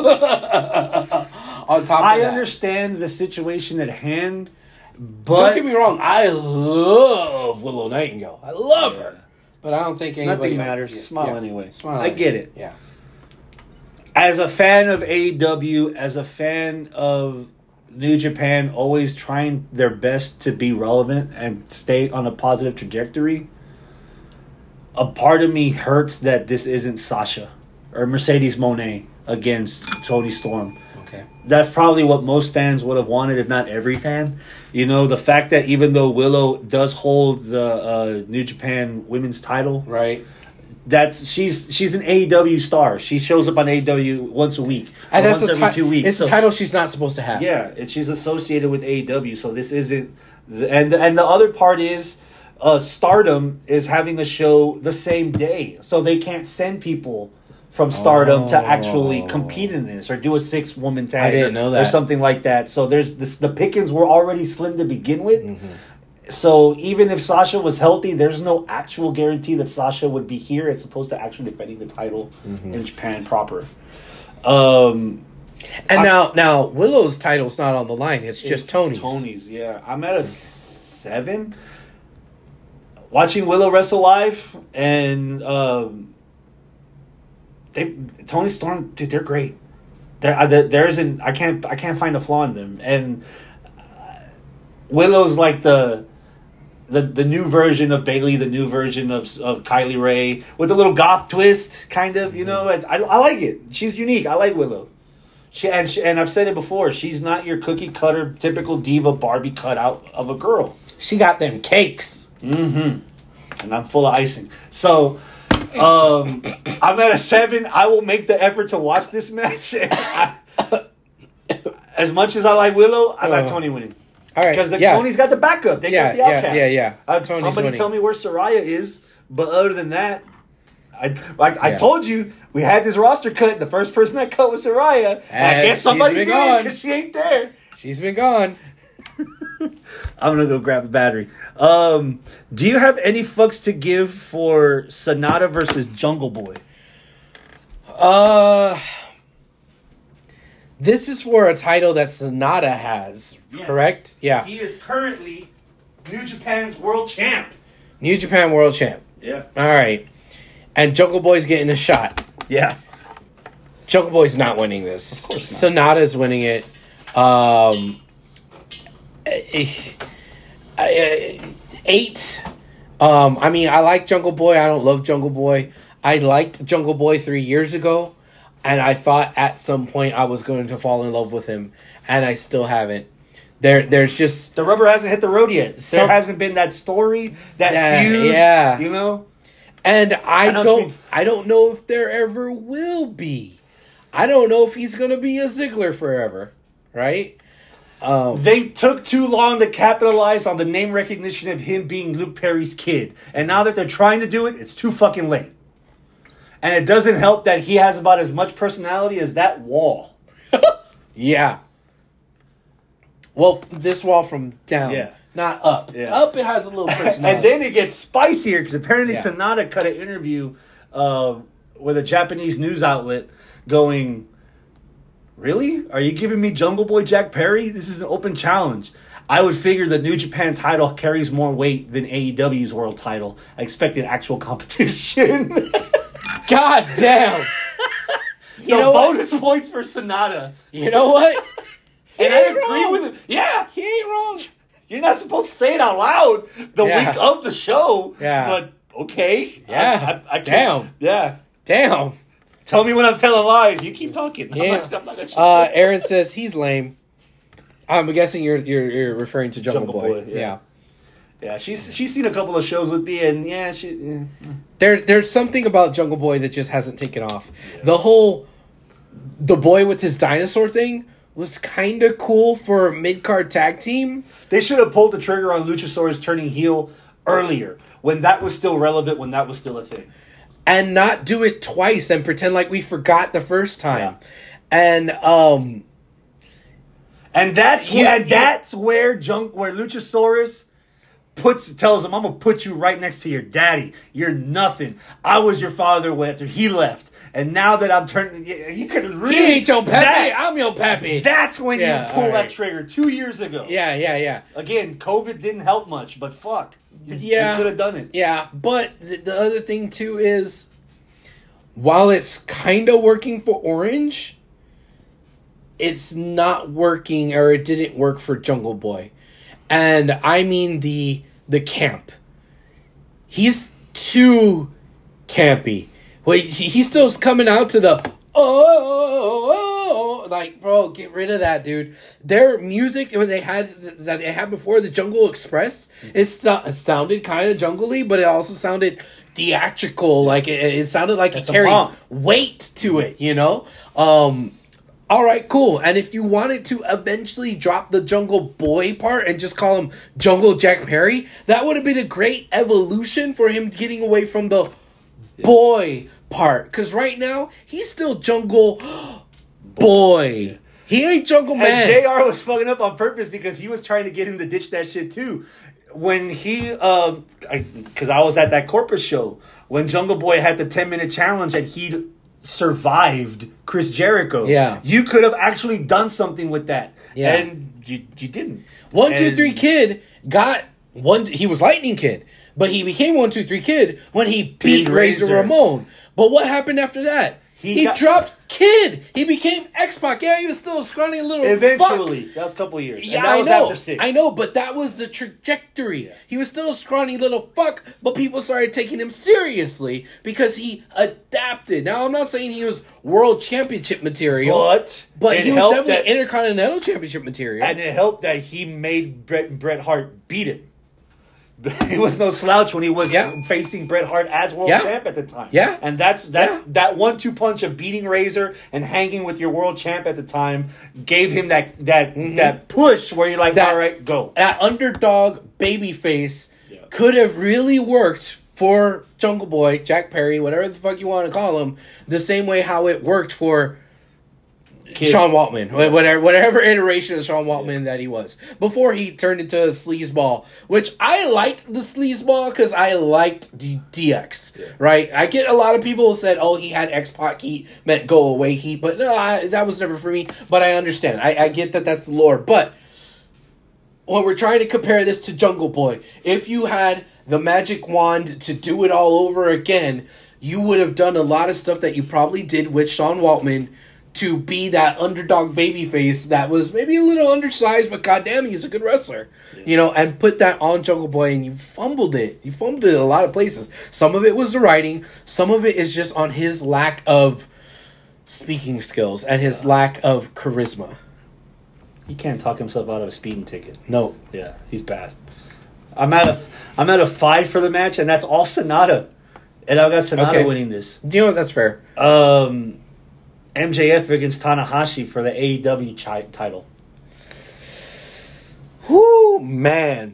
On top of I that. understand the situation at hand, but don't get me wrong, I love Willow Nightingale. I love her. But I don't think anybody... Nothing matters. Smile anyway. Smile I get it. Yeah. As a fan of AEW, as a fan of New Japan, always trying their best to be relevant and stay on a positive trajectory, a part of me hurts that this isn't Sasha or Mercedes Moné against Toni Storm. Okay. That's probably what most fans would have wanted, if not every fan. You know, the fact that even though Willow does hold the New Japan Women's title, right? She's an AEW star. She shows up on AEW once a week, and once every 2 weeks. It's a title she's not supposed to have. Yeah, and she's associated with AEW, so this isn't. And the other part is, Stardom is having a show the same day, so they can't send people from Stardom to actually compete in this or do a 6-woman tag. I didn't know that. Or something like that. So there's the pickings were already slim to begin with. Mm-hmm. So even if Sasha was healthy, there's no actual guarantee that Sasha would be here as opposed to actually defending the title in Japan proper. And now Willow's title's not on the line. It's just Tony's. Tony's, yeah. I'm at a 7. Watching Willow wrestle live and Toni Storm, dude, they're great. I can't find a flaw in them. And Willow's like the the new version of Bailey, the new version of Kylie Ray with a little goth twist, kind of. You know, I like it. She's unique. I like Willow. And I've said it before. She's not your cookie cutter, typical diva Barbie cutout of a girl. She got them cakes. Mm-hmm. And I'm full of icing. So, I'm at a 7. I will make the effort to watch this match. As much as I like Willow, I got Tony winning. All right, because Tony's got the backup. They got the Outcast. Yeah. Somebody winning. Tell me where Saraya is. But other than that, I told you we had this roster cut. The first person that cut was Saraya. And I guess somebody did because she ain't there. She's been gone. I'm gonna go grab a battery. Do you have any fucks to give for Sonata versus Jungle Boy? This is for a title that Sonata has, correct? Yeah. He is currently New Japan's world champ. New Japan world champ. Yeah. All right. And Jungle Boy's getting a shot. Yeah. Jungle Boy's not winning this. Of course not. Sonata's winning it. 8. I mean, I like Jungle Boy. I don't love Jungle Boy. I liked Jungle Boy 3 years ago. And I thought at some point I was going to fall in love with him, and I still haven't. There's just the rubber hasn't hit the road yet. There hasn't been that story, that feud. Yeah, you know. And I don't know if there ever will be. I don't know if he's going to be a Ziggler forever, right? They took too long to capitalize on the name recognition of him being Luke Perry's kid, and now that they're trying to do it, it's too fucking late. And it doesn't help that he has about as much personality as that wall. Yeah. Well, this wall from down, not up. Yeah. Up, it has a little personality. And then it gets spicier because apparently Sonata cut an interview with a Japanese news outlet going, "Really? Are you giving me Jungle Boy Jack Perry? This is an open challenge. I would figure the New Japan title carries more weight than AEW's world title. I expected actual competition." God damn. So bonus points for Sonata. You know what? And I agree with him. Yeah. He ain't wrong. You're not supposed to say it out loud the week of the show. Yeah. But okay. Yeah. I can't. Damn. Yeah. Damn. Tell me when I'm telling lies. You keep talking. Yeah. I'm not gonna Aaron says he's lame. I'm guessing you're referring to Jungle Boy. Yeah. Yeah, she's seen a couple of shows with me, and there's something about Jungle Boy that just hasn't taken off. Yeah. The boy with his dinosaur thing was kind of cool for a mid-card tag team. They should have pulled the trigger on Luchasaurus turning heel earlier, when that was still relevant, when that was still a thing. And not do it twice and pretend like we forgot the first time. Yeah. And that's where Luchasaurus tells him, "I'm gonna put you right next to your daddy. You're nothing. I was your father after he left, and now that I'm turning, you could really. He ain't your pappy. I'm your pappy. That's when you pull that trigger 2 years ago. Yeah. Again, COVID didn't help much, but fuck, you could have done it. Yeah, but the other thing too is, while it's kind of working for Orange, it's not working, or it didn't work for Jungle Boy, and I mean the camp. He's too campy. Wait, he's still coming out to the like, bro, get rid of that, dude. Their music that they had before, the Jungle Express, it sounded kind of jungly, but it also sounded theatrical. Like it sounded like it carried weight to it, you know. All right, cool. And if you wanted to eventually drop the Jungle Boy part and just call him Jungle Jack Perry, that would have been a great evolution for him getting away from the boy part. Because right now, he's still Jungle Boy. He ain't Jungle Man. And JR was fucking up on purpose because he was trying to get him to ditch that shit too. When he, because I was at that corporate show, when Jungle Boy had the 10-minute challenge and he survived Chris Jericho. Yeah. You could have actually done something with that. Yeah. And you didn't. 1-2-3 Kid got one. He was Lightning Kid, but he became 1-2-3 Kid when he beat Razor Ramon. But what happened after that? He dropped Kid. He became X X-Pac, yeah, he was still a scrawny little Eventually. fuck. That was a couple of years. Yeah, And that I was know. after 6. I know, but that was the trajectory. Yeah. He was still a scrawny little fuck, but people started taking him seriously because he adapted. Now, I'm not saying he was world championship material, but it he was helped definitely Intercontinental Championship material. And it helped that he made Bret Hart beat him. He was no slouch when he was facing Bret Hart as world champ at the time. Yeah. And that's that 1-2 punch of beating Razor and hanging with your world champ at the time gave him that push where you're like, all right, go. That underdog babyface could have really worked for Jungle Boy, Jack Perry, whatever the fuck you want to call him, the same way how it worked for Sean Waltman, whatever iteration of Sean Waltman that he was before he turned into a sleazeball, which I liked the sleazeball because I liked DX, right? I get a lot of people said, oh, he had X-Pac heat, meant go away heat, but no, that was never for me, but I understand. I get that that's the lore, but when we're trying to compare this to Jungle Boy, if you had the magic wand to do it all over again, you would have done a lot of stuff that you probably did with Sean Waltman to be that underdog babyface that was maybe a little undersized, but goddamn, he's a good wrestler. Yeah. You know, and put that on Jungle Boy, and you fumbled it. You fumbled it in a lot of places. Some of it was the writing. Some of it is just on his lack of speaking skills and his lack of charisma. He can't talk himself out of a speeding ticket. No. Yeah, he's bad. I'm at a 5 for the match, and that's all Sonata. And I've got Sonata winning this. You know what? That's fair. MJF against Tanahashi for the AEW title. Whoo, man.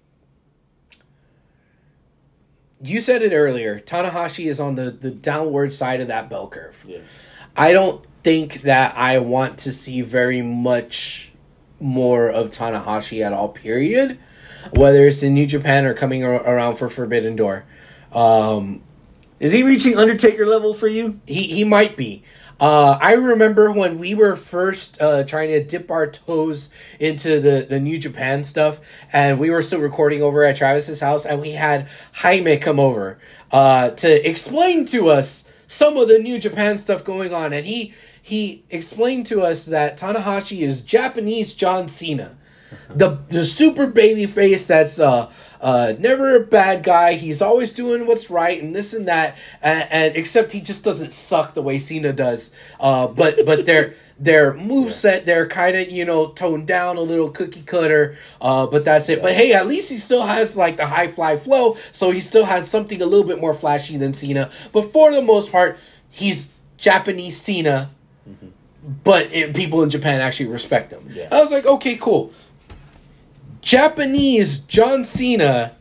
You said it earlier. Tanahashi is on the downward side of that bell curve. Yeah. I don't think that I want to see very much more of Tanahashi at all, period. Whether it's in New Japan or coming around for Forbidden Door. Is he reaching Undertaker level for you? He might be. I remember when we were first trying to dip our toes into the New Japan stuff, and we were still recording over at Travis's house, and we had Jaime come over to explain to us some of the New Japan stuff going on, and he explained to us that Tanahashi is Japanese John Cena. The super baby face that's never a bad guy. He's always doing what's right and this and that. And except he just doesn't suck the way Cena does. But their moveset, they're kind of, toned down a little cookie cutter. But that's it. But hey, at least he still has like the high fly flow. So he still has something a little bit more flashy than Cena. But for the most part, he's Japanese Cena. Mm-hmm. But people in Japan actually respect him. Yeah. I was like, okay, cool. Japanese John Cena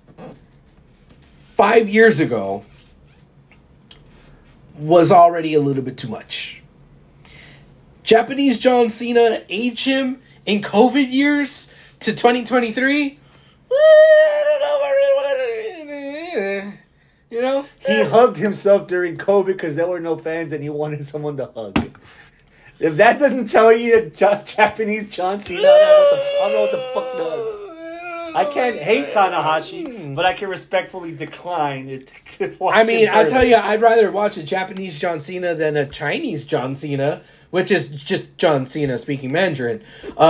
5 years ago was already a little bit too much. Japanese John Cena, age him in COVID years to 2023. I don't know if I really want to. He hugged himself during COVID because there were no fans and he wanted someone to hug. If that doesn't tell you Japanese John Cena, I don't know what the fuck does. I can't hate Tanahashi, but I can respectfully decline it. I tell you, I'd rather watch a Japanese John Cena than a Chinese John Cena, which is just John Cena speaking Mandarin.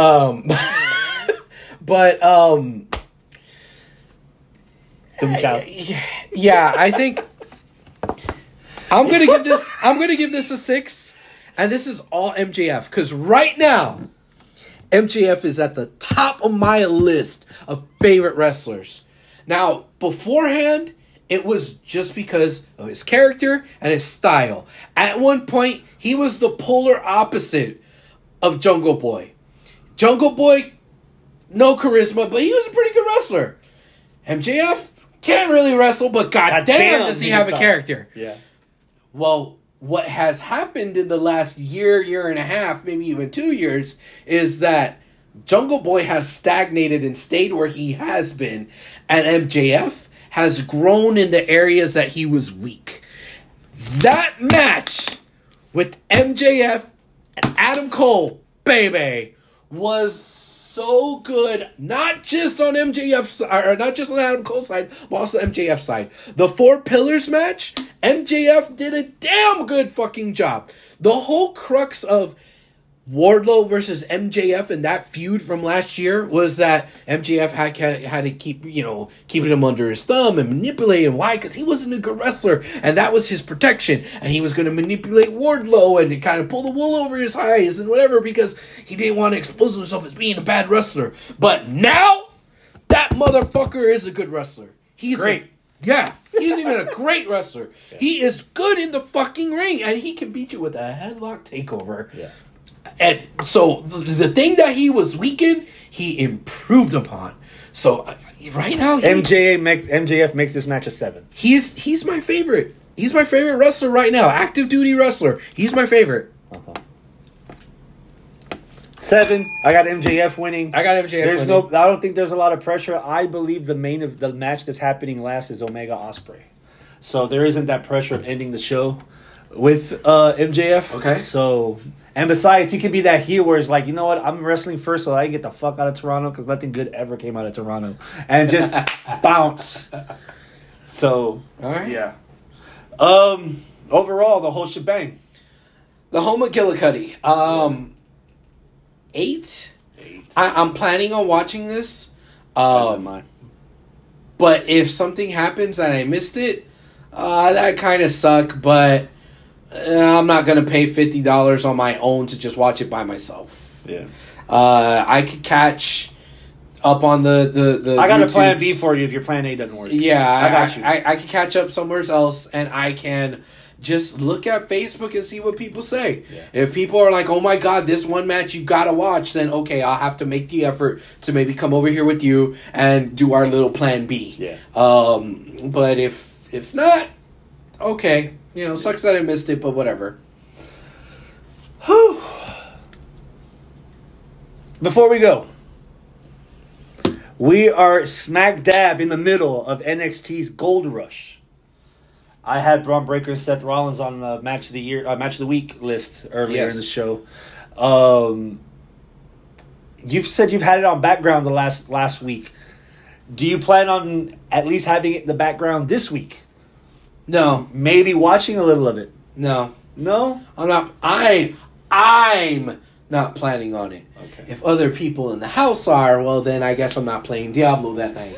Yeah, I think I'm gonna give this a 6, and this is all MJF because right now MJF is at the top of my list of favorite wrestlers. Now, beforehand, it was just because of his character and his style. At one point, he was the polar opposite of Jungle Boy. Jungle Boy, no charisma, but he was a pretty good wrestler. MJF can't really wrestle, but goddamn does he have a character. Yeah. Well, what has happened in the last year and a half, maybe even 2 years, is that Jungle Boy has stagnated and stayed where he has been, and MJF has grown in the areas that he was weak. That match with MJF and Adam Cole, baby, was so good, not just on MJF's or not just on Adam Cole's side, but also MJF's side. The 4 Pillars match, MJF did a damn good fucking job. The whole crux of Wardlow versus MJF and that feud from last year was that MJF had to keep, keeping him under his thumb and manipulate him. Why? Because he wasn't a good wrestler, and that was his protection. And he was going to manipulate Wardlow and kind of pull the wool over his eyes and whatever because he didn't want to expose himself as being a bad wrestler. But now, that motherfucker is a good wrestler. He's great. He's even a great wrestler. Yeah. He is good in the fucking ring, and he can beat you with a headlock takeover. Yeah. And so the thing that he was weak in, he improved upon. So right now, MJF makes this match a 7. He's my favorite. He's my favorite wrestler right now. Active duty wrestler. He's my favorite. 7. I got MJF winning. I got MJF winning. I don't think there's a lot of pressure. I believe the main of the match that's happening last is Omega Ospreay. So there isn't that pressure of ending the show with MJF. Okay. So, and besides, he can be that heel where it's like, you know what? I'm wrestling first, so I can get the fuck out of Toronto because nothing good ever came out of Toronto, and just bounce. So, all right. Yeah. Overall, the whole shebang. The Home of McGillicuddy. 8. I'm planning on watching this. Mine. But if something happens and I missed it, that kind of suck. But I'm not going to pay $50 on my own to just watch it by myself. Yeah. I could catch up on the I got a plan B for you if your plan A doesn't work. Yeah, I got you. I could catch up somewhere else, and I can just look at Facebook and see what people say. Yeah. If people are like, oh my God, this one match you gotta watch, then okay, I'll have to make the effort to maybe come over here with you and do our little plan B. Yeah. But if not, okay. Sucks that I missed it, but whatever. Whew. Before we go, we are smack dab in the middle of NXT's Gold Rush. I had Braun Breaker and Seth Rollins on the match of the week list earlier in the show. You've said you've had it on background the last week. Do you plan on at least having it in the background this week? No. Maybe watching a little of it? No. No? I'm not. I'm not planning on it. Okay. If other people in the house are, well, then I guess I'm not playing Diablo that night.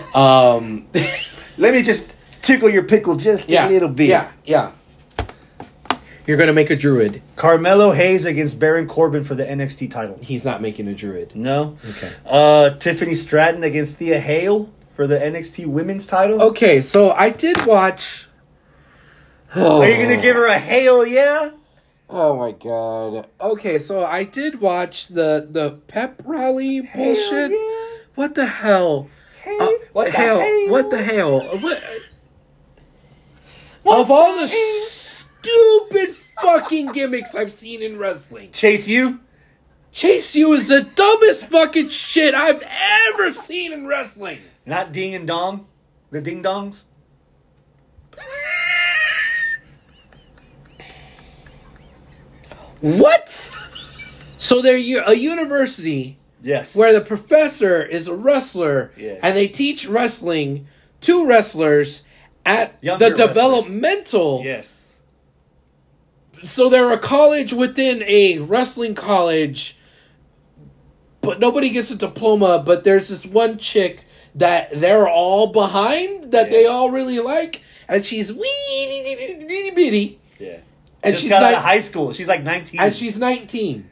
Let me just tickle your pickle just a little bit. Yeah. You're going to make a druid. Carmelo Hayes against Baron Corbin for the NXT title. He's not making a druid. No? Okay. Tiffany Stratton against Thea Hale for the NXT women's title. Okay, so I did watch... Are you going to give her a Hale, yeah? Oh my God. Okay, so I did watch the pep rally bullshit. Yeah. What the hell? What the hell? What the hell? Of all the stupid fucking gimmicks I've seen in wrestling. Chase U is the dumbest fucking shit I've ever seen in wrestling. Not Ding and Dong? The Ding Dongs? What? So they're a university, yes, where the professor is a wrestler, yes, and they teach wrestling to wrestlers at younger the developmental. Yes. So they're a college within a wrestling college, but nobody gets a diploma. But there's this one chick that they're all behind that they all really like, and she's wee bitty. Yeah. And just she's got out of high school. She's like 19. And she's 19.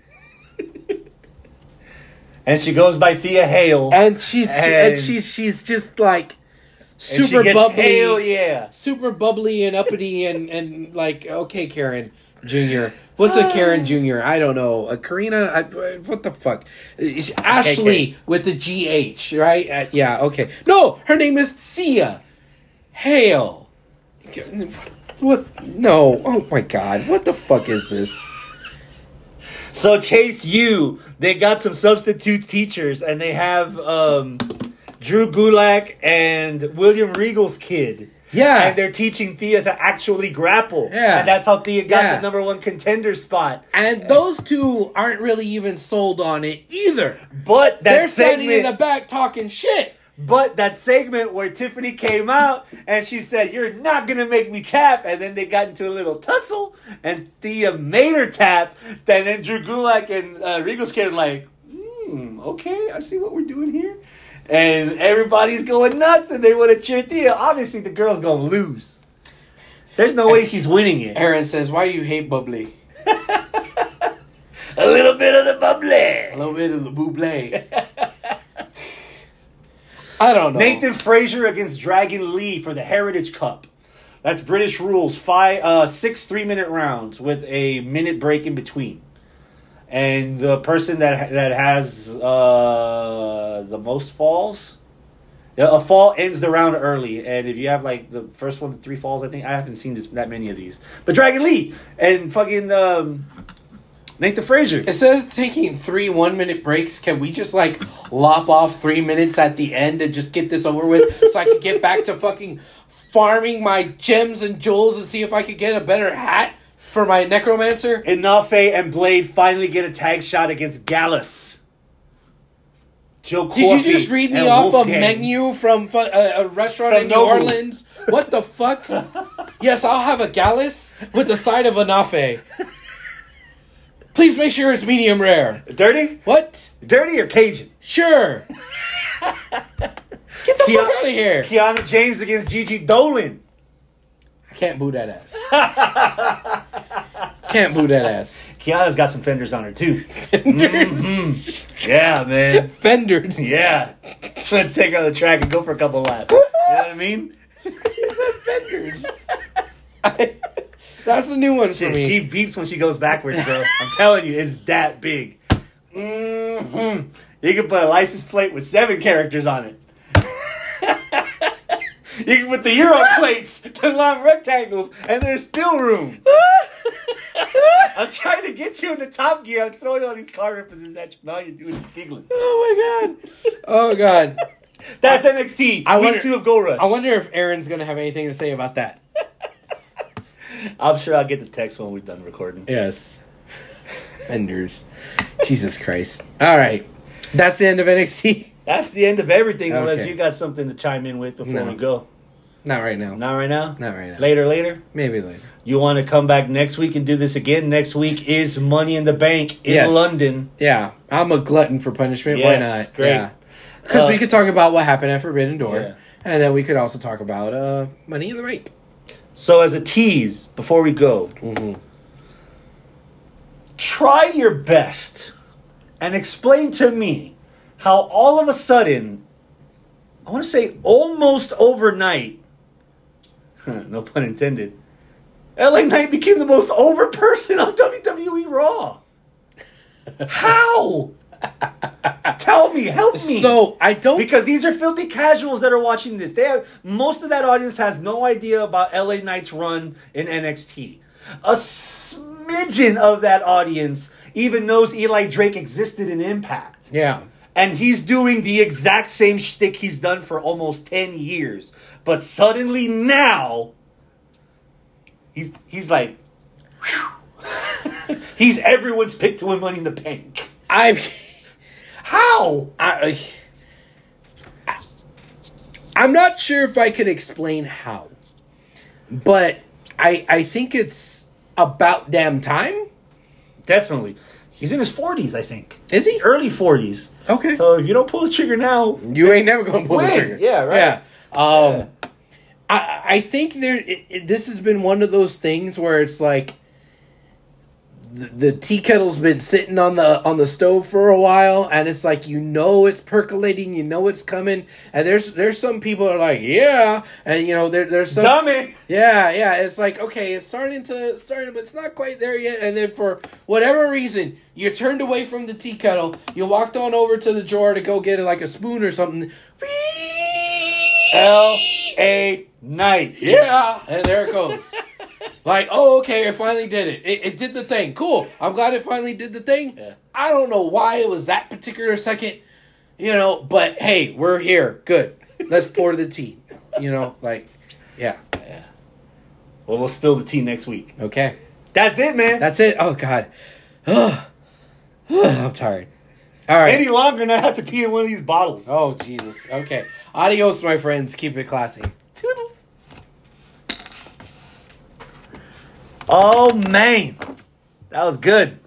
And she goes by Thea Hale. And she's just like super bubbly. Hale, yeah. Super bubbly and uppity and like, okay, Karen Jr. What's a Karen Jr.? I don't know. Karina? What the fuck? Ashley KK. with the GH, right? Yeah, okay. No, her name is Thea Hale. What? No. Oh my God. What the fuck is this? So Chase U, they got some substitute teachers, and they have Drew Gulak and William Regal's kid. Yeah. And they're teaching Thea to actually grapple. Yeah. And that's how Thea got the number one contender spot. And those two aren't really even sold on it either. But they're standing in the back talking shit. But that segment where Tiffany came out and she said, "You're not going to make me tap." And then they got into a little tussle and Thea made her tap. And then Drew Gulak and Regal Scared like, okay, I see what we're doing here. And everybody's going nuts and they want to cheer Thea. Obviously, the girl's going to lose. There's no way she's winning it. Aaron says, "Why do you hate bubbly?" A little bit of the bubbly. A little bit of the bubbly. I don't know. Nathan Frazier against Dragon Lee for the Heritage Cup. That's British rules. 6 3-minute rounds with a minute break in between. And the person that has the most falls, a fall ends the round early. And if you have like the first one, 3 falls, I haven't seen that many of these. But Dragon Lee and fucking Nathan Frazier. Instead of taking 3 1-minute breaks, can we just like lop off 3 minutes at the end and just get this over with so I can get back to fucking farming my gems and jewels and see if I could get a better hat for my necromancer? Inafe and Blade finally get a tag shot against Gallus. Joe Coffey. Did you just read me off a menu from a restaurant in New Orleans? What the fuck? Yes, I'll have a Gallus with the side of Inafe. Please make sure it's medium rare. Dirty? What? Dirty or Cajun? Sure. Get the fuck out of here. Kiana James against Gigi Dolan. I can't boo that ass. Can't boo that ass. Kiana's got some fenders on her, too. Fenders? Mm-hmm. Yeah, man. Fenders. Yeah. Trying to take her on the track and go for a couple laps. You know what I mean? He said fenders. That's a new one for me. She beeps when she goes backwards, bro. I'm telling you, it's that big. Mm-hmm. You can put a license plate with 7 characters on it. You can put the Euro plates, the long rectangles, and there's still room. I'm trying to get you in the Top Gear. I'm throwing all these car references at you. Now you're doing is giggling. Oh, my God. Oh, God. That's NXT. Week 2 of Go Rush. I wonder if Aaron's going to have anything to say about that. I'm sure I'll get the text when we're done recording. Yes. Fenders. Jesus Christ. All right. That's the end of NXT. That's the end of everything, Okay. unless you got something to chime in with before we go. Not right now. Not right now? Not right now. Later? Maybe later. You want to come back next week and do this again? Next week is Money in the Bank in London. Yeah. I'm a glutton for punishment. Yes, Why not? great. Yeah. Because we could talk about what happened at Forbidden Door. Yeah. And then we could also talk about Money in the Bank. So as a tease, before we go, try your best and explain to me how all of a sudden, I want to say almost overnight, no pun intended, LA Knight became the most over person on WWE Raw. How? Tell me, help me. So I don't, because these are filthy casuals that are watching this. Most of that audience has no idea about LA Knight's run in NXT. A smidgen of that audience even knows Eli Drake existed in Impact. Yeah. And he's doing the exact same shtick he's done for almost 10 years. But suddenly now, he's like, whew. He's everyone's pick to win Money in the Bank. How? I'm not sure if I could explain how. But I think it's about damn time. Definitely. He's in his 40s, I think. Is he? Early 40s. Okay. So if you don't pull the trigger now... You ain't never going to pull the trigger. Yeah, right. Yeah. I think this has been one of those things where it's like the tea kettle's been sitting on the stove for a while, and it's like, it's percolating, it's coming, and there's some people that are like, yeah, and there's some dummy. Yeah, it's like, okay, it's starting, but it's not quite there yet, and then for whatever reason, you turned away from the tea kettle, you walked on over to the drawer to go get like a spoon or something. L.A. Knight. Yeah, and there it goes. Like, oh, okay, it finally did it. It did the thing. Cool. I'm glad it finally did the thing. Yeah. I don't know why it was that particular second, but hey, we're here. Good. Let's pour the tea. Yeah. Yeah. Well, we'll spill the tea next week. Okay. That's it, man. That's it. Oh, God. I'm tired. All right. any longer, and I have to pee in one of these bottles. Oh, Jesus. Okay. Adios, my friends. Keep it classy. Toodles. Oh, man. That was good.